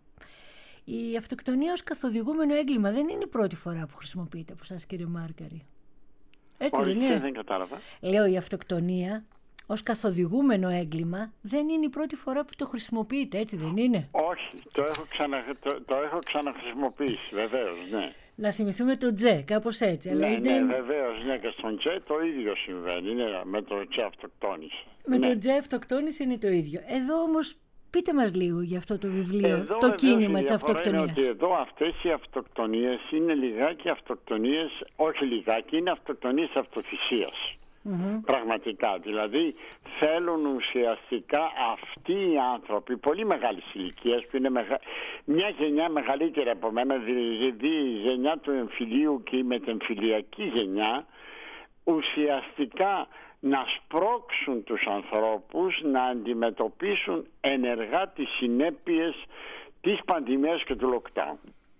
Η αυτοκτονία ως καθοδηγούμενο έγκλημα δεν είναι η πρώτη φορά που χρησιμοποιείται από σας κύριε Μάρκαρη. Έτσι
όχι,
δεν είναι?
Δεν κατάλαβα.
Λέω, η αυτοκτονία ως καθοδηγούμενο έγκλημα δεν είναι η πρώτη φορά που το χρησιμοποιείτε, έτσι δεν είναι?
Όχι, το έχω, ξανα, το, το έχω ξαναχρησιμοποιήσει, βεβαίως, ναι.
Να θυμηθούμε το τζε, κάπως έτσι.
Ναι,
αλλά
ναι,
είναι...
βεβαίως, ναι, και στον τζε το ίδιο συμβαίνει, είναι με το τζε αυτοκτόνηση.
Με
ναι.
το τζε αυτοκτόνηση είναι το ίδιο. Εδώ όμως πείτε μας λίγο για αυτό το βιβλίο,
εδώ,
το κίνημα της αυτοκτονίας.
Είναι ότι εδώ αυτές οι αυτοκτονίες είναι λιγάκι αυτοκτονίες, όχι λιγάκι, είναι αυτοκτονίες αυτοθυσίας. Mm-hmm. Πραγματικά, δηλαδή θέλουν ουσιαστικά αυτοί οι άνθρωποι πολύ μεγάλης ηλικίας, που είναι μεγα... μια γενιά μεγαλύτερη από μένα, δηλαδή η γενιά του εμφυλίου και η μετεμφυλιακή γενιά, ουσιαστικά να σπρώξουν τους ανθρώπους να αντιμετωπίσουν ενεργά τις συνέπειες της πανδημίας και του lockdown.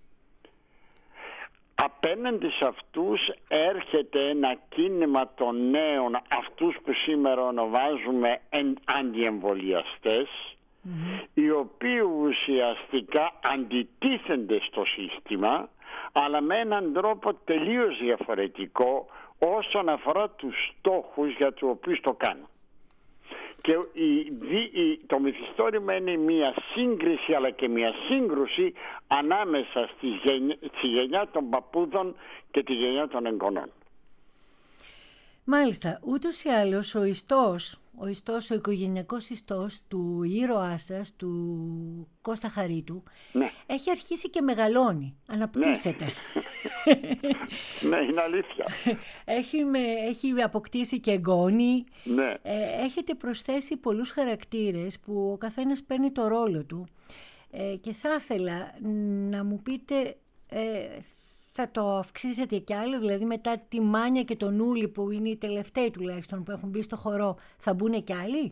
Απέναντι σε αυτούς έρχεται ένα κίνημα των νέων, αυτούς που σήμερα ονομάζουμε αντιεμβολιαστές, mm-hmm. οι οποίοι ουσιαστικά αντιτίθενται στο σύστημα, αλλά με έναν τρόπο τελείως διαφορετικό όσον αφορά τους στόχους για τους οποίους το κάνουν. Και η, η, το μυθιστόρημα είναι μια σύγκριση αλλά και μια σύγκρουση ανάμεσα στη γενιά, στη γενιά των παππούδων και τη γενιά των εγγονών.
Μάλιστα, ούτως ή άλλως ο ιστός, ο ιστός, ο οικογενειακός ιστός του ήρωά σας, του Κώστα Χαρίτου, ναι, έχει αρχίσει και μεγαλώνει, αναπτύσσεται.
Ναι, ναι, είναι αλήθεια.
Έχει, με, έχει αποκτήσει και εγγόνι.
Ναι.
Ε, έχετε προσθέσει πολλούς χαρακτήρες που ο καθένας παίρνει το ρόλο του. Ε, και θα ήθελα να μου πείτε... Ε, θα το αυξήσετε κι άλλο, δηλαδή μετά τη Μάνια και τον Ούλη που είναι οι τελευταίοι τουλάχιστον που έχουν μπει στο χορό, θα μπουν κι άλλοι?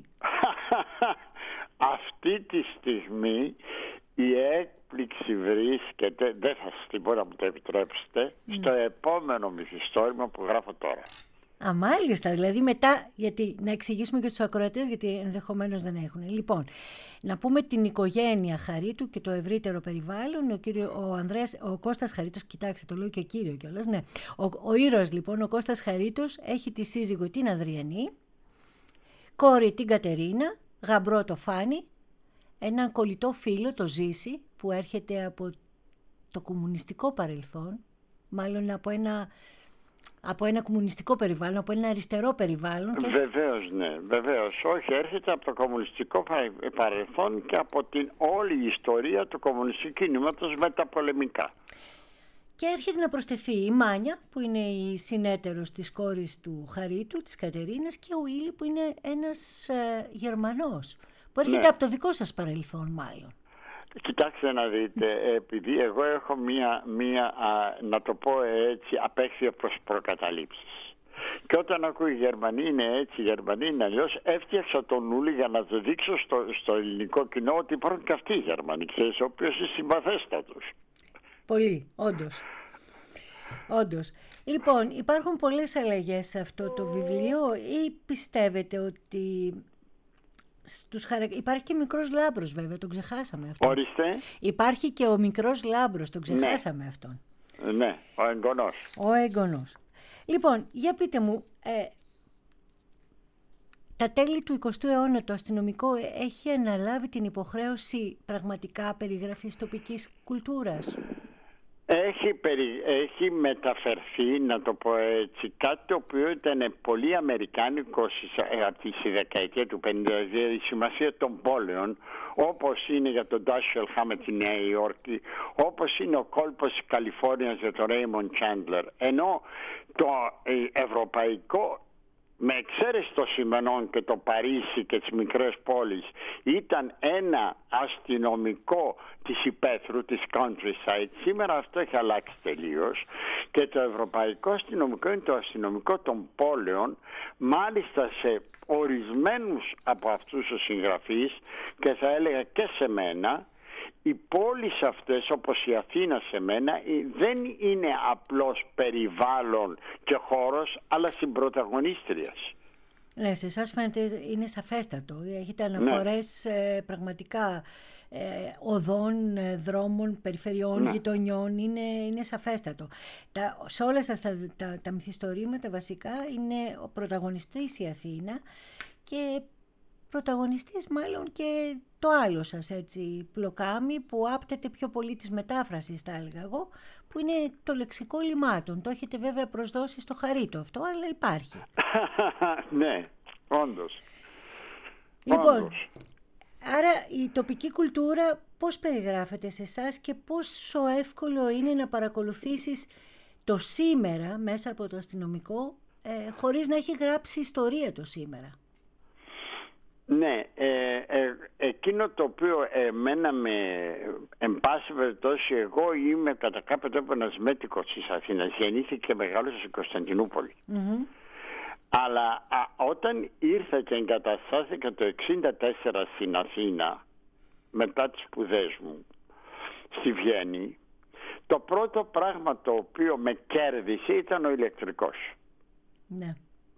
Αυτή τη στιγμή η έκπληξη βρίσκεται, δεν θα σας την πω να μου το επιτρέψετε, mm. στο επόμενο μυθιστόρημα που γράφω τώρα.
Α, μάλιστα, δηλαδή μετά, γιατί να εξηγήσουμε και στους ακροατές, γιατί ενδεχομένως δεν έχουν. Λοιπόν, να πούμε την οικογένεια Χαρίτου και το ευρύτερο περιβάλλον. Ο, κύριο, ο, Ανδρέας, ο Κώστας Χαρίτος, κοιτάξτε, το λέω και κύριο κιόλας, ναι. Ο, ο ήρωας λοιπόν, ο Κώστας Χαρίτος, έχει τη σύζυγο την Αδριανή, κόρη την Κατερίνα, γαμπρό το Φάνη, έναν κολλητό φίλο, το Ζήση, που έρχεται από το κομμουνιστικό παρελθόν, μάλλον από ένα... από ένα κομμουνιστικό περιβάλλον, από ένα αριστερό περιβάλλον. Και... Βεβαίως,
ναι, βεβαίως. Όχι, έρχεται από το κομμουνιστικό παρελθόν και από την όλη ιστορία του κομμουνιστικού κινήματος μεταπολεμικά.
Και έρχεται να προσθεθεί η Μάνια, που είναι η συνέτερος της κόρης του Χαρίτου, της Κατερίνας, και ο Ήλι, που είναι ένας ε, Γερμανός, που έρχεται ναι. από το δικό σας παρελθόν μάλλον.
Κοιτάξτε να δείτε, επειδή εγώ έχω μία, μία α, να το πω έτσι, απέχθεια προς προκαταλήψεις. Και όταν ακούω οι Γερμανοί είναι έτσι, οι Γερμανοί είναι αλλιώς, έφτιαξα τον Ούλη για να το δείξω στο, στο ελληνικό κοινό ότι υπάρχουν και αυτοί οι Γερμανοί, ξέρεις, ο οποίος είναι συμπαθέστατος.
Πολύ, όντως. Όντως. Λοιπόν, υπάρχουν πολλές αλλαγές σε αυτό το βιβλίο ή πιστεύετε ότι... Στους χαρα... Υπάρχει και μικρός Λάμπρος βέβαια, τον ξεχάσαμε αυτό.
Ορίστε.
Υπάρχει και ο μικρός Λάμπρος, τον ξεχάσαμε ναι. αυτόν.
Ναι, ο εγγονός.
Ο εγγονός. Λοιπόν, για πείτε μου, ε, τα τέλη του εικοστού αιώνα το αστυνομικό έχει αναλάβει την υποχρέωση πραγματικά περιγραφής τοπικής κουλτούρας?
Έχει, περι... έχει μεταφερθεί, να το πω έτσι, κάτι το οποίο ήταν πολύ αμερικάνικο από τη δεκαετία του πενήντα, δηλαδή η σημασία των πόλεων, όπως είναι για τον Ντάσιελ Χάμετ στη Νέα Υόρκη, όπως είναι ο κόλπος της Καλιφόρνιας για τον Ρέιμοντ Τσάντλερ, ενώ το ευρωπαϊκό, με εξαίρεση το Σιμενών και το Παρίσι και τις μικρές πόλεις, ήταν ένα αστυνομικό της υπαίθρου, της countryside. Σήμερα αυτό έχει αλλάξει τελείως και το ευρωπαϊκό αστυνομικό είναι το αστυνομικό των πόλεων, μάλιστα σε ορισμένους από αυτούς τους συγγραφείς και θα έλεγα και σε μένα. Οι πόλεις αυτές, όπως η Αθήνα σε μένα, δεν είναι απλώς περιβάλλον και χώρος, αλλά συμπρωταγωνίστριας.
Ναι, σε εσάς φαίνεται είναι σαφέστατο. Έχετε αναφορές ναι. ε, πραγματικά ε, οδών, ε, δρόμων, περιφερειών, ναι. γειτονιών. Είναι, είναι σαφέστατο. Τα, σε όλα σας τα, τα, τα μυθιστορήματα βασικά είναι ο πρωταγωνιστής η Αθήνα και πρωταγωνιστής μάλλον και το άλλο σας έτσι πλοκάμι που άπτεται πιο πολύ της μετάφρασης θα έλεγα εγώ, που είναι το λεξικό λιμάτων. Το έχετε βέβαια προσδώσει στο Χαρίτο αυτό, αλλά υπάρχει.
Ναι, όντως.
Λοιπόν,
όντως.
Άρα η τοπική κουλτούρα πώς περιγράφεται σε εσάς και πόσο εύκολο είναι να παρακολουθήσεις το σήμερα μέσα από το αστυνομικό ε, χωρίς να έχει γράψει ιστορία το σήμερα?
Ναι, ε, ε, εκείνο το οποίο εμένα με εν πάση περιπτώσει, εγώ είμαι κατά κάποιο τρόπο ένας μέτικος της Αθήνας, γεννήθηκε και μεγάλωσα στην Κωνσταντινούπολη. Mm-hmm. Αλλά α, όταν ήρθα και εγκαταστάθηκα το εξήντα τέσσερα στην Αθήνα, μετά τις σπουδές μου στη Βιέννη, το πρώτο πράγμα το οποίο με κέρδισε ήταν ο ηλεκτρικός. Ναι.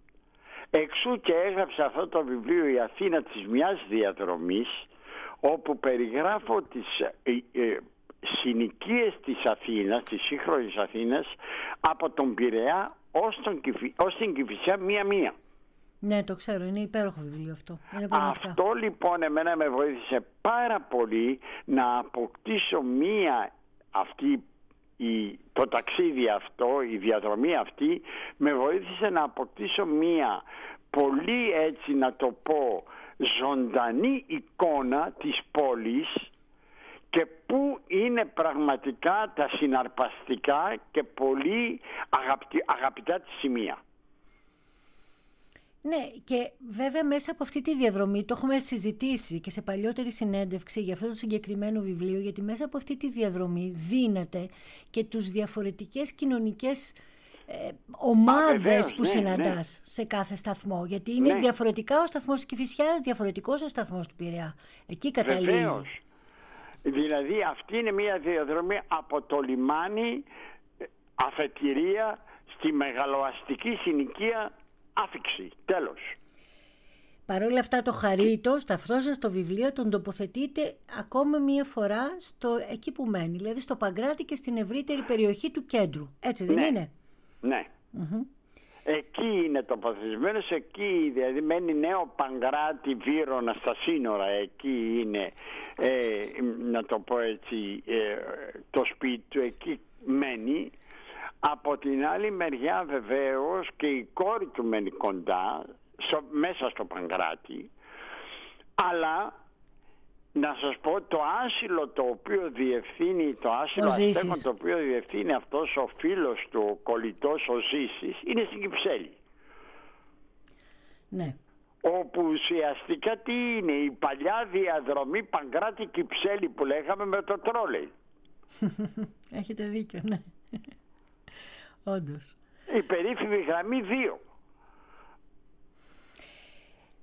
Εξού και έγραψα αυτό το βιβλίο «Η Αθήνα της μιας διαδρομής», όπου περιγράφω τις ε, ε, συνοικίες της Αθήνας, της σύγχρονης Αθήνας, από τον Πειραιά ως, τον, ως την Κηφισιά μία-μία.
Ναι, το ξέρω, είναι υπέροχο βιβλίο αυτό. Είναι
αυτό λοιπόν εμένα με βοήθησε πάρα πολύ να αποκτήσω μία αυτή η, το ταξίδι αυτό, η διαδρομή αυτή με βοήθησε να αποκτήσω μία πολύ έτσι να το πω ζωντανή εικόνα της πόλης και πού είναι πραγματικά τα συναρπαστικά και πολύ αγαπητά, αγαπητά της σημεία.
Ναι, και βέβαια μέσα από αυτή τη διαδρομή το έχουμε συζητήσει και σε παλιότερη συνέντευξη για αυτό το συγκεκριμένο βιβλίο, γιατί μέσα από αυτή τη διαδρομή δίνεται και τους διαφορετικές κοινωνικές ε, ομάδες Α, βεβαίως, που ναι, συναντάς ναι. σε κάθε σταθμό, γιατί είναι ναι. διαφορετικά ο σταθμός της Κηφισιάς, διαφορετικός ο σταθμός του Πειραιά. Εκεί καταλήγει.
Βεβαίως. Δηλαδή αυτή είναι μια διαδρομή από το λιμάνι, αφετηρία, στη μεγαλοαστική συνοικία, άφιξη, τέλος.
Παρ' όλα αυτά το Χαρίτο, στο αυτό σας το βιβλίο, τον τοποθετείτε ακόμα μία φορά στο, εκεί που μένει, δηλαδή στο Παγκράτη και στην ευρύτερη περιοχή του κέντρου. Έτσι δεν
ναι.
είναι?
Ναι. Mm-hmm. Εκεί είναι τοποθετημένος, εκεί δηλαδή μένει νέο Παγκράτη, Βύρωνα στα σύνορα, εκεί είναι, ε, να το πω έτσι, ε, το σπίτι του, εκεί μένει. Από την άλλη μεριά βεβαίως και η κόρη του μένει κοντά, στο, μέσα στο Παγκράτη, αλλά να σας πω το άσυλο το οποίο διευθύνει, το άσυλο αστέγων το οποίο διευθύνει αυτός ο φίλος του, ο κολλητός, ο Ζήσης, είναι στην Κυψέλη.
Ναι.
Όπου ουσιαστικά τι είναι, η παλιά διαδρομή Παγκράτη-Κυψέλη που λέγαμε με το τρόλεϊ.
Έχετε δίκιο, ναι. Όντως.
Η περίφημη γραμμή δύο.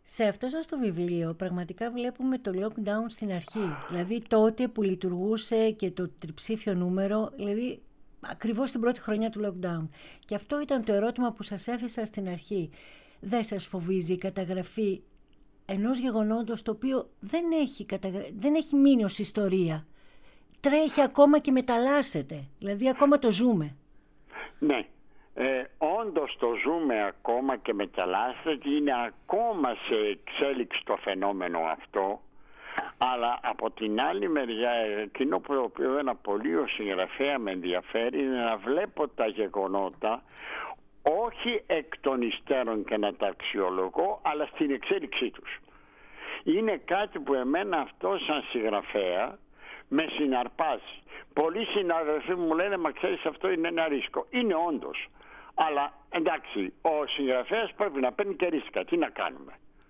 Σε αυτό σας το βιβλίο πραγματικά βλέπουμε το lockdown στην αρχή. Δηλαδή τότε που λειτουργούσε και το τριψήφιο νούμερο, δηλαδή ακριβώς την πρώτη χρονιά του lockdown. Και αυτό ήταν το ερώτημα που σας έθεσα στην αρχή. Δεν σας φοβίζει η καταγραφή ενός γεγονότος το οποίο δεν έχει, καταγρα... δεν έχει μείνει ως ιστορία? Τρέχει ακόμα και μεταλλάσσεται. Δηλαδή ακόμα το ζούμε.
Ναι. Ε, όντως το ζούμε ακόμα και μεταλλάσσεται, είναι ακόμα σε εξέλιξη το φαινόμενο αυτό, αλλά από την άλλη μεριά εκείνο που οποίο ένα πολύ ο συγγραφέα με ενδιαφέρει είναι να βλέπω τα γεγονότα όχι εκ των υστέρων και να τα αξιολογώ, αλλά στην εξέλιξή τους. Είναι κάτι που εμένα αυτό σαν συγγραφέα με συναρπάζει. Πολλοί συναδελφοί μου λένε, μα ξέρεις, αυτό είναι ένα ρίσκο. Είναι όντως. Αλλά εντάξει, ο συγγραφέας πρέπει να παίρνει και ρίσκα. Τι να κάνουμε?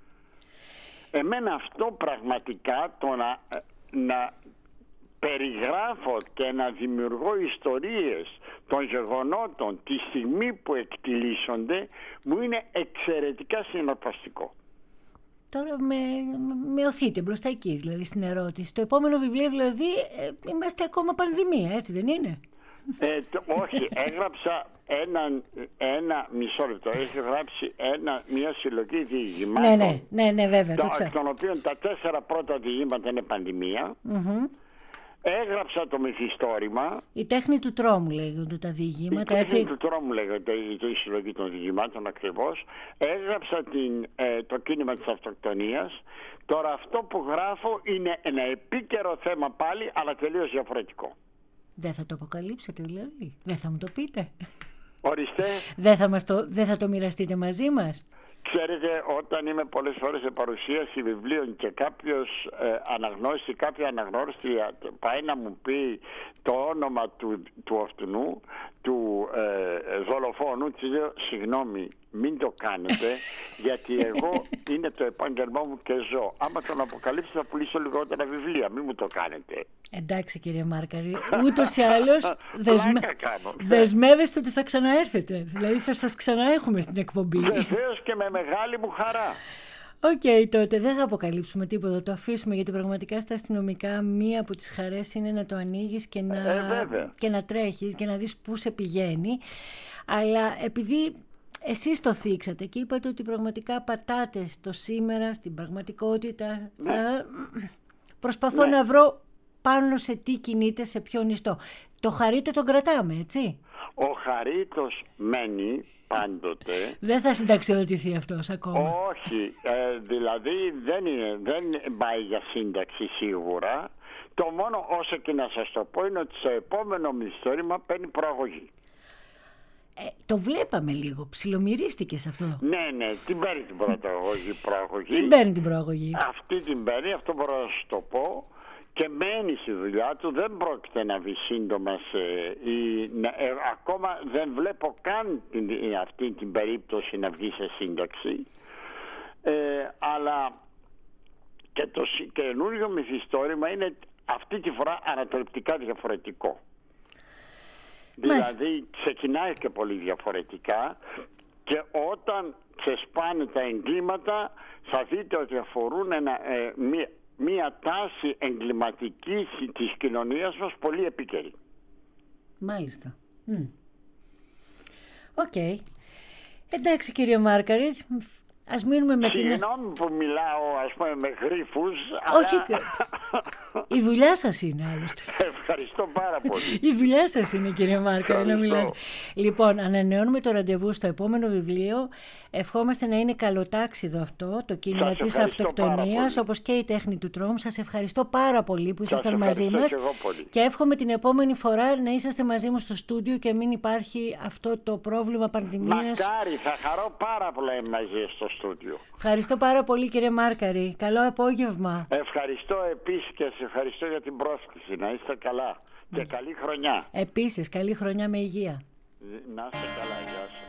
Εμένα αυτό πραγματικά το να, να περιγράφω και να δημιουργώ ιστορίες των γεγονότων τη στιγμή που εκτιλήσονται μου είναι εξαιρετικά συναρπαστικό.
Τώρα με, με οθείτε μπροστά εκεί, δηλαδή στην ερώτηση. Το επόμενο βιβλίο, δηλαδή, ε, είμαστε ακόμα πανδημία, έτσι δεν είναι?
Ε, το, όχι, έγραψα ένα, ένα μισό λεπτό. Έχει γράψει ένα, μια συλλογή διηγημάτων.
Ναι, ναι, ναι, ναι, βέβαια, το,
το
ξέρω.
Των οποίων τα τέσσερα πρώτα διηγήματα είναι πανδημία. Mm-hmm. Έγραψα το μυθιστόρημα.
Η τέχνη του τρόμου λέγονται τα διηγήματα,
η
έτσι.
Η τέχνη του τρόμου λέγεται η συλλογή των διηγημάτων ακριβώς. Έγραψα την, ε, το κίνημα της αυτοκτονίας. Τώρα αυτό που γράφω είναι ένα επίκαιρο θέμα πάλι, αλλά τελείως διαφορετικό.
Δεν θα το αποκαλύψετε δηλαδή? Δεν θα μου το πείτε?
Ορίστε.
Δεν θα, μας το, δεν θα το μοιραστείτε μαζί μας?
Ξέρετε, όταν είμαι πολλές φορές σε παρουσίαση βιβλίων και κάποιος ε, αναγνώρισε, κάποια αναγνώριστρια πάει να μου πει το όνομα του, του αυτού, του ε, δολοφόνου, της λέω, συγγνώμη, μην το κάνετε, γιατί εγώ είναι το επάγγελμά μου και ζω. Άμα τον αποκαλύψω θα πουλήσω λιγότερα βιβλία, μην μου το κάνετε.
Εντάξει κύριε Μάρκαρη, ούτως ή άλλως δεσμε... δεσμεύεστε ότι θα ξαναέρθετε. Δηλαδή θα σας ξαναέχουμε στην εκπομπή.
Βεβαίως και με μεγάλη μου χαρά.
Οκ, okay, τότε δεν θα αποκαλύψουμε τίποτα, το αφήσουμε, γιατί πραγματικά στα αστυνομικά μία από τις χαρές είναι να το ανοίγεις και να,
ε,
και να τρέχεις και να δεις πού σε πηγαίνει. Αλλά επειδή εσείς το θίξατε και είπατε ότι πραγματικά πατάτε στο σήμερα, στην πραγματικότητα, ναι. θα... προσπαθώ ναι. να βρω πάνω σε τι κινείται, σε ποιον ιστό. Το Χαρίτο τον κρατάμε, έτσι?
Ο Χαρίτος μένει πάντοτε.
Δεν θα συνταξιοδοτηθεί αυτός ακόμα?
Όχι, ε, δηλαδή δεν, είναι, δεν πάει για σύνταξη σίγουρα. Το μόνο όσο και να σας το πω είναι ότι στο επόμενο μυθιστόρημα παίρνει προαγωγή.
Ε, το βλέπαμε λίγο, ψιλομυρίστηκε σε αυτό.
Ναι, ναι, την παίρνει την προαγωγή, προαγωγή.
Την παίρνει την προαγωγή.
Αυτή την παίρνει, αυτό μπορώ να σου το πω. Και μένει στη δουλειά του, δεν πρόκειται να βγει σύντομα σε, ή, να, ε, ακόμα δεν βλέπω καν την, αυτή την περίπτωση να βγει σε σύνταξη, ε, αλλά και το καινούριο μυθιστόρημα είναι αυτή τη φορά ανατρεπτικά διαφορετικό. Μα... Δηλαδή ξεκινάει και πολύ διαφορετικά και όταν ξεσπάνε τα εγκλήματα θα δείτε ότι αφορούν ένα, ε, μία μία τάση εγκληματική της κοινωνίας μας πολύ επίκαιρη.
Μάλιστα. Οκ. Mm. Okay. Εντάξει κύριε Μάρκαριτ, ας μείνουμε με την...
Συγγνώμη που μιλάω ας πούμε με γρίφους.
Όχι,
αλλά...
η δουλειά σας είναι άλλωστε.
Ευχαριστώ πάρα πολύ.
Η δουλειά σας είναι κύριε Μάρκαριτ να μιλάτε. Λοιπόν, ανανεώνουμε το ραντεβού στο επόμενο βιβλίο. Ευχόμαστε να είναι καλοτάξιδο αυτό, το κίνημα της αυτοκτονίας, όπως και η τέχνη του τρόμου. Σας ευχαριστώ πάρα πολύ που ήσασταν μαζί μας και, και εύχομαι την επόμενη φορά να είσαστε μαζί μου στο στούντιο και μην υπάρχει αυτό το πρόβλημα πανδημίας.
Μακάρι, θα χαρώ πάρα πολλά μαζί στο στούντιο.
Ευχαριστώ πάρα πολύ κύριε Μάρκαρη. Καλό απόγευμα.
Ευχαριστώ επίσης και σε ευχαριστώ για την πρόσκληση. Να είστε καλά και mm. καλή χρονιά.
Επίσης, καλή χρονιά με υγεία.
Να είστε καλά, γεια σας.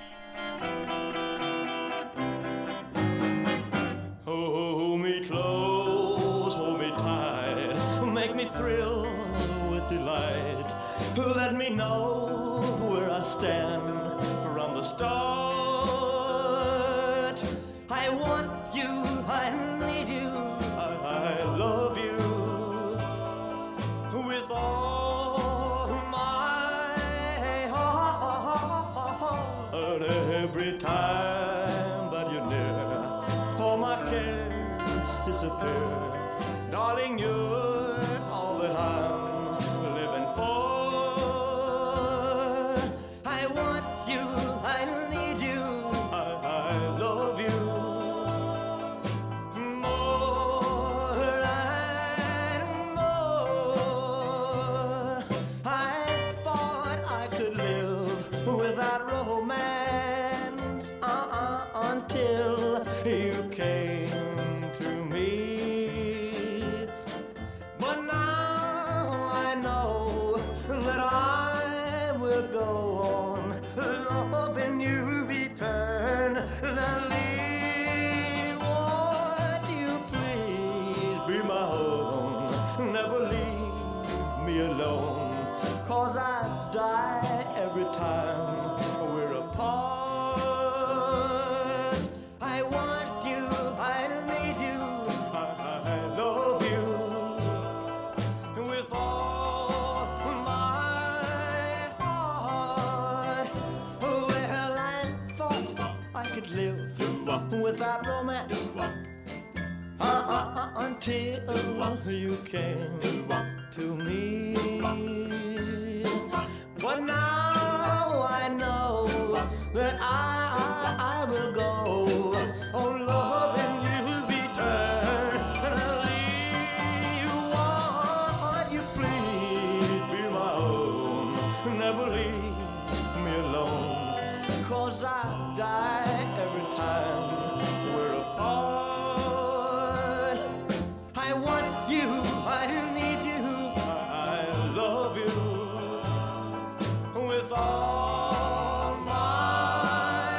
Hold me close, hold me tight, make me thrill with delight. Let me know where I stand from the start. I want you, I disappear. Darling, you're all that I'm living for. I want you, I need you, I, I love you more and more. I thought I could live without romance uh-uh, until you came to me. But now I know that I will go on loving you eternally. Won't you please be my own? Never leave me alone, 'cause I die every time we're apart. I want you, I need you, I, I love you with all my heart. Well, I thought I could live without romance uh-uh, until you came to me. But now I know that I, I will go on loving you eternally. Won't you please be my own? Never leave me alone, 'cause I die every time we're apart. I want you, I need you, I love you with all my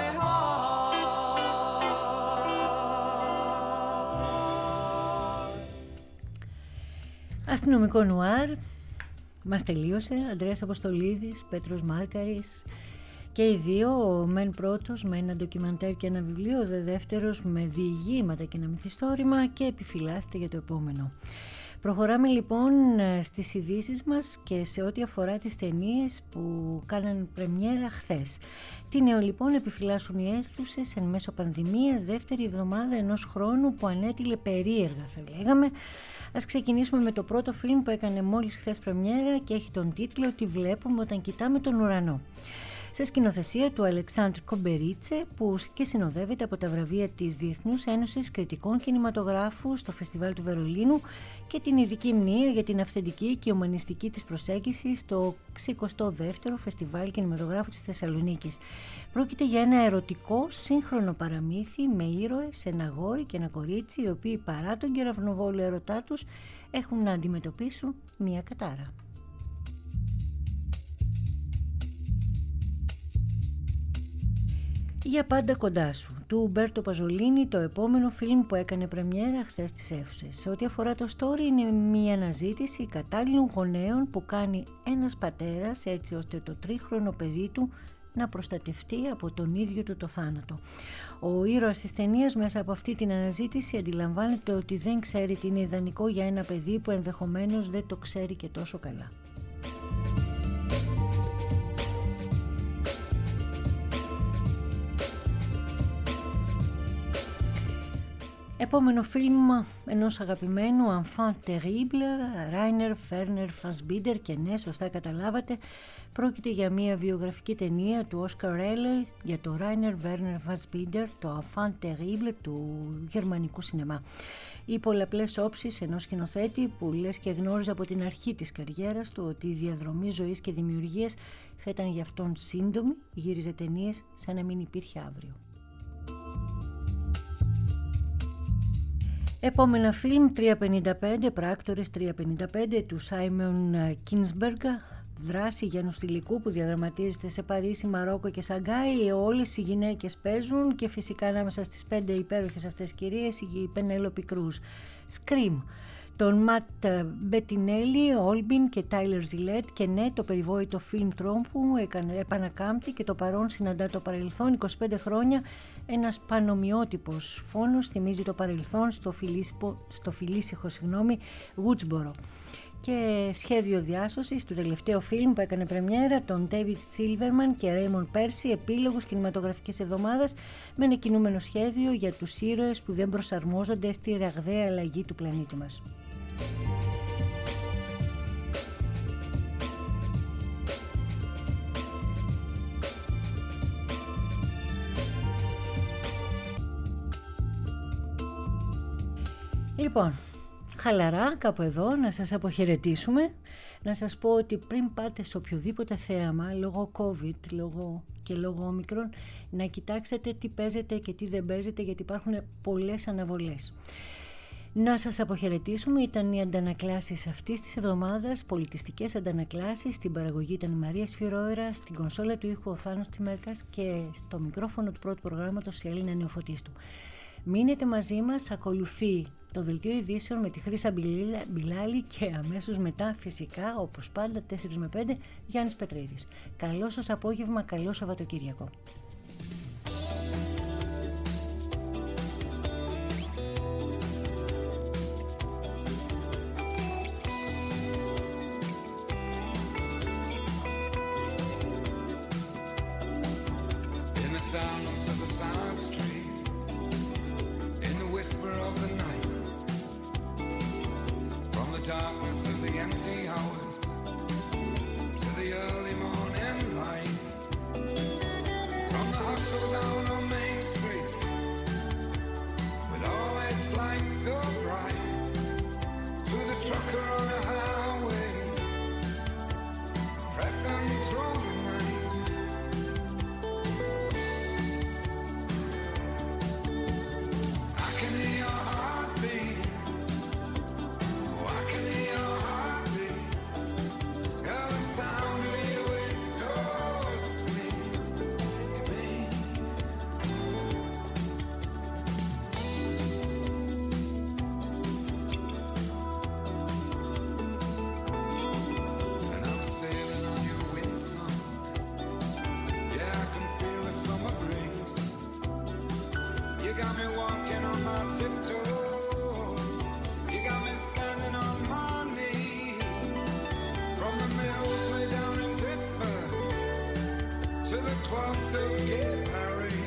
heart.
Αστυνομικό νουάρ μας τελείωσε. Ανδρέας Αποστολίδης, Πέτρος Μάρκαρης και οι δύο, ο μεν πρώτος με ένα ντοκιμαντέρ και ένα βιβλίο, ο δε δεύτερος με διηγήματα και ένα μυθιστόρημα, και επιφυλάσσεται για το επόμενο. Προχωράμε λοιπόν στις ειδήσεις μας και σε ό,τι αφορά τις ταινίες που κάναν πρεμιέρα χθες. Τι νέο λοιπόν επιφυλάσσουν οι αίθουσες εν μέσω πανδημίας, δεύτερη εβδομάδα ενός χρόνου που ανέτειλε περίεργα, θα λέγαμε. Ας ξεκινήσουμε με το πρώτο φιλμ που έκανε μόλις χθες πρεμιέρα και έχει τον τίτλο «Τι βλέπουμε όταν κοιτάμε τον ουρανό». Σε σκηνοθεσία του Αλεξάνδρ Κομπερίτσε, που και συνοδεύεται από τα βραβεία της Διεθνούς Ένωσης Κριτικών Κινηματογράφου στο Φεστιβάλ του Βερολίνου και την ειδική μνήμα για την αυθεντική και ουμανιστική της προσέγγιση στο σαράντα δεύτερο Φεστιβάλ Κινηματογράφου της Θεσσαλονίκης. Πρόκειται για ένα ερωτικό σύγχρονο παραμύθι με ήρωες, ένα αγόρι και ένα κορίτσι, οι οποίοι παρά τον κεραυνοβόλο ερωτά τους έχουν να αντιμετωπίσουν μία κατάρα. «Για πάντα κοντά σου» του Ουμπέρτο Παζολίνη, το επόμενο φιλμ που έκανε πρεμιέρα χθες στις αίθουσες. Σε ό,τι αφορά το story, είναι μια αναζήτηση κατάλληλων γονέων που κάνει ένας πατέρας έτσι ώστε το τρίχρονο παιδί του να προστατευτεί από τον ίδιο του το θάνατο. Ο ήρωας της ταινίας μέσα από αυτή την αναζήτηση αντιλαμβάνεται ότι δεν ξέρει τι είναι ιδανικό για ένα παιδί που ενδεχομένως δεν το ξέρει και τόσο καλά. Επόμενο φιλμ ενός αγαπημένου Enfant Terrible, Rainer Werner Fassbinder, και ναι, σωστά καταλάβατε, πρόκειται για μια βιογραφική ταινία του Όσκαρ Ρέλε για το Rainer Werner Fassbinder, το Enfant Terrible του γερμανικού σινεμά. Οι πολλαπλές όψεις ενός σκηνοθέτη που λες και γνώριζε από την αρχή της καριέρας του ότι η διαδρομή ζωής και δημιουργίας θα ήταν για αυτόν σύντομη, γύριζε ταινίες σαν να μην υπήρχε αύριο. Επόμενα φιλμ τριακόσια πενήντα πέντε, πράκτορες τριακόσια πενήντα πέντε του Σάιμον Κίνσμπεργκ, δράση Γιάννου Στυλικού που διαδραματίζεται σε Παρίσι, Μαρόκο και Σαγκάι. Όλες οι γυναίκες παίζουν και φυσικά ανάμεσα στις πέντε υπέροχες αυτές κυρίες η Πενέλοπη Κρούζ. Scream, τον Ματ Μπετινέλη, Όλμπιν και Τάιλερ Ζιλέτ, και ναι, το περιβόητο φιλμ τρόμου επανακάμπτει και το παρόν συναντά το παρελθόν. είκοσι πέντε χρόνια, ένας πανομοιότυπος φόνος θυμίζει το παρελθόν στο, φιλίσπο, στο φιλήσυχο συγγνώμη, Woodsboro. και σχέδιο διάσωσης του τελευταίου φιλμ που έκανε πρεμιέρα, τον David Silverman και Raymond Percy, επίλογος κινηματογραφικής εβδομάδας, με ένα κινούμενο σχέδιο για τους ήρωες που δεν προσαρμόζονται στη ραγδαία αλλαγή του πλανήτη μας. Λοιπόν, χαλαρά κάπου εδώ να σας αποχαιρετήσουμε, να σας πω ότι πριν πάτε σε οποιοδήποτε θέαμα λόγω COVID λόγω και λόγω όμικρον, να κοιτάξετε τι παίζετε και τι δεν παίζετε, γιατί υπάρχουν πολλές αναβολές. Να σας αποχαιρετήσουμε, ήταν οι αντανακλάσεις αυτής της εβδομάδας, πολιτιστικές αντανακλάσεις. Στην παραγωγή ήταν η Μαρία Σφυρόερα, στην κονσόλα του ήχου ο Θάνος Τιμέρκας και στο μικρόφωνο του πρώτου προγράμματος η Έλληνα Νεοφωτίστου. Μείνετε μαζί μας, ακολουθεί το δελτίο ειδήσεων με τη Χρύσα Μπιλάλη και αμέσως μετά φυσικά όπως πάντα τέσσερα με πέντε Γιάννης Πετρίδης. Καλό σας απόγευμα, καλό Σαββατοκύριακο.
Darkness of the empty hours to the early morning light, from the hustle down on Main Street with all its lights so bright, to the trucker on the highway pressing through the night. I can hear your heartbeat. To the clubs of Gay Paris.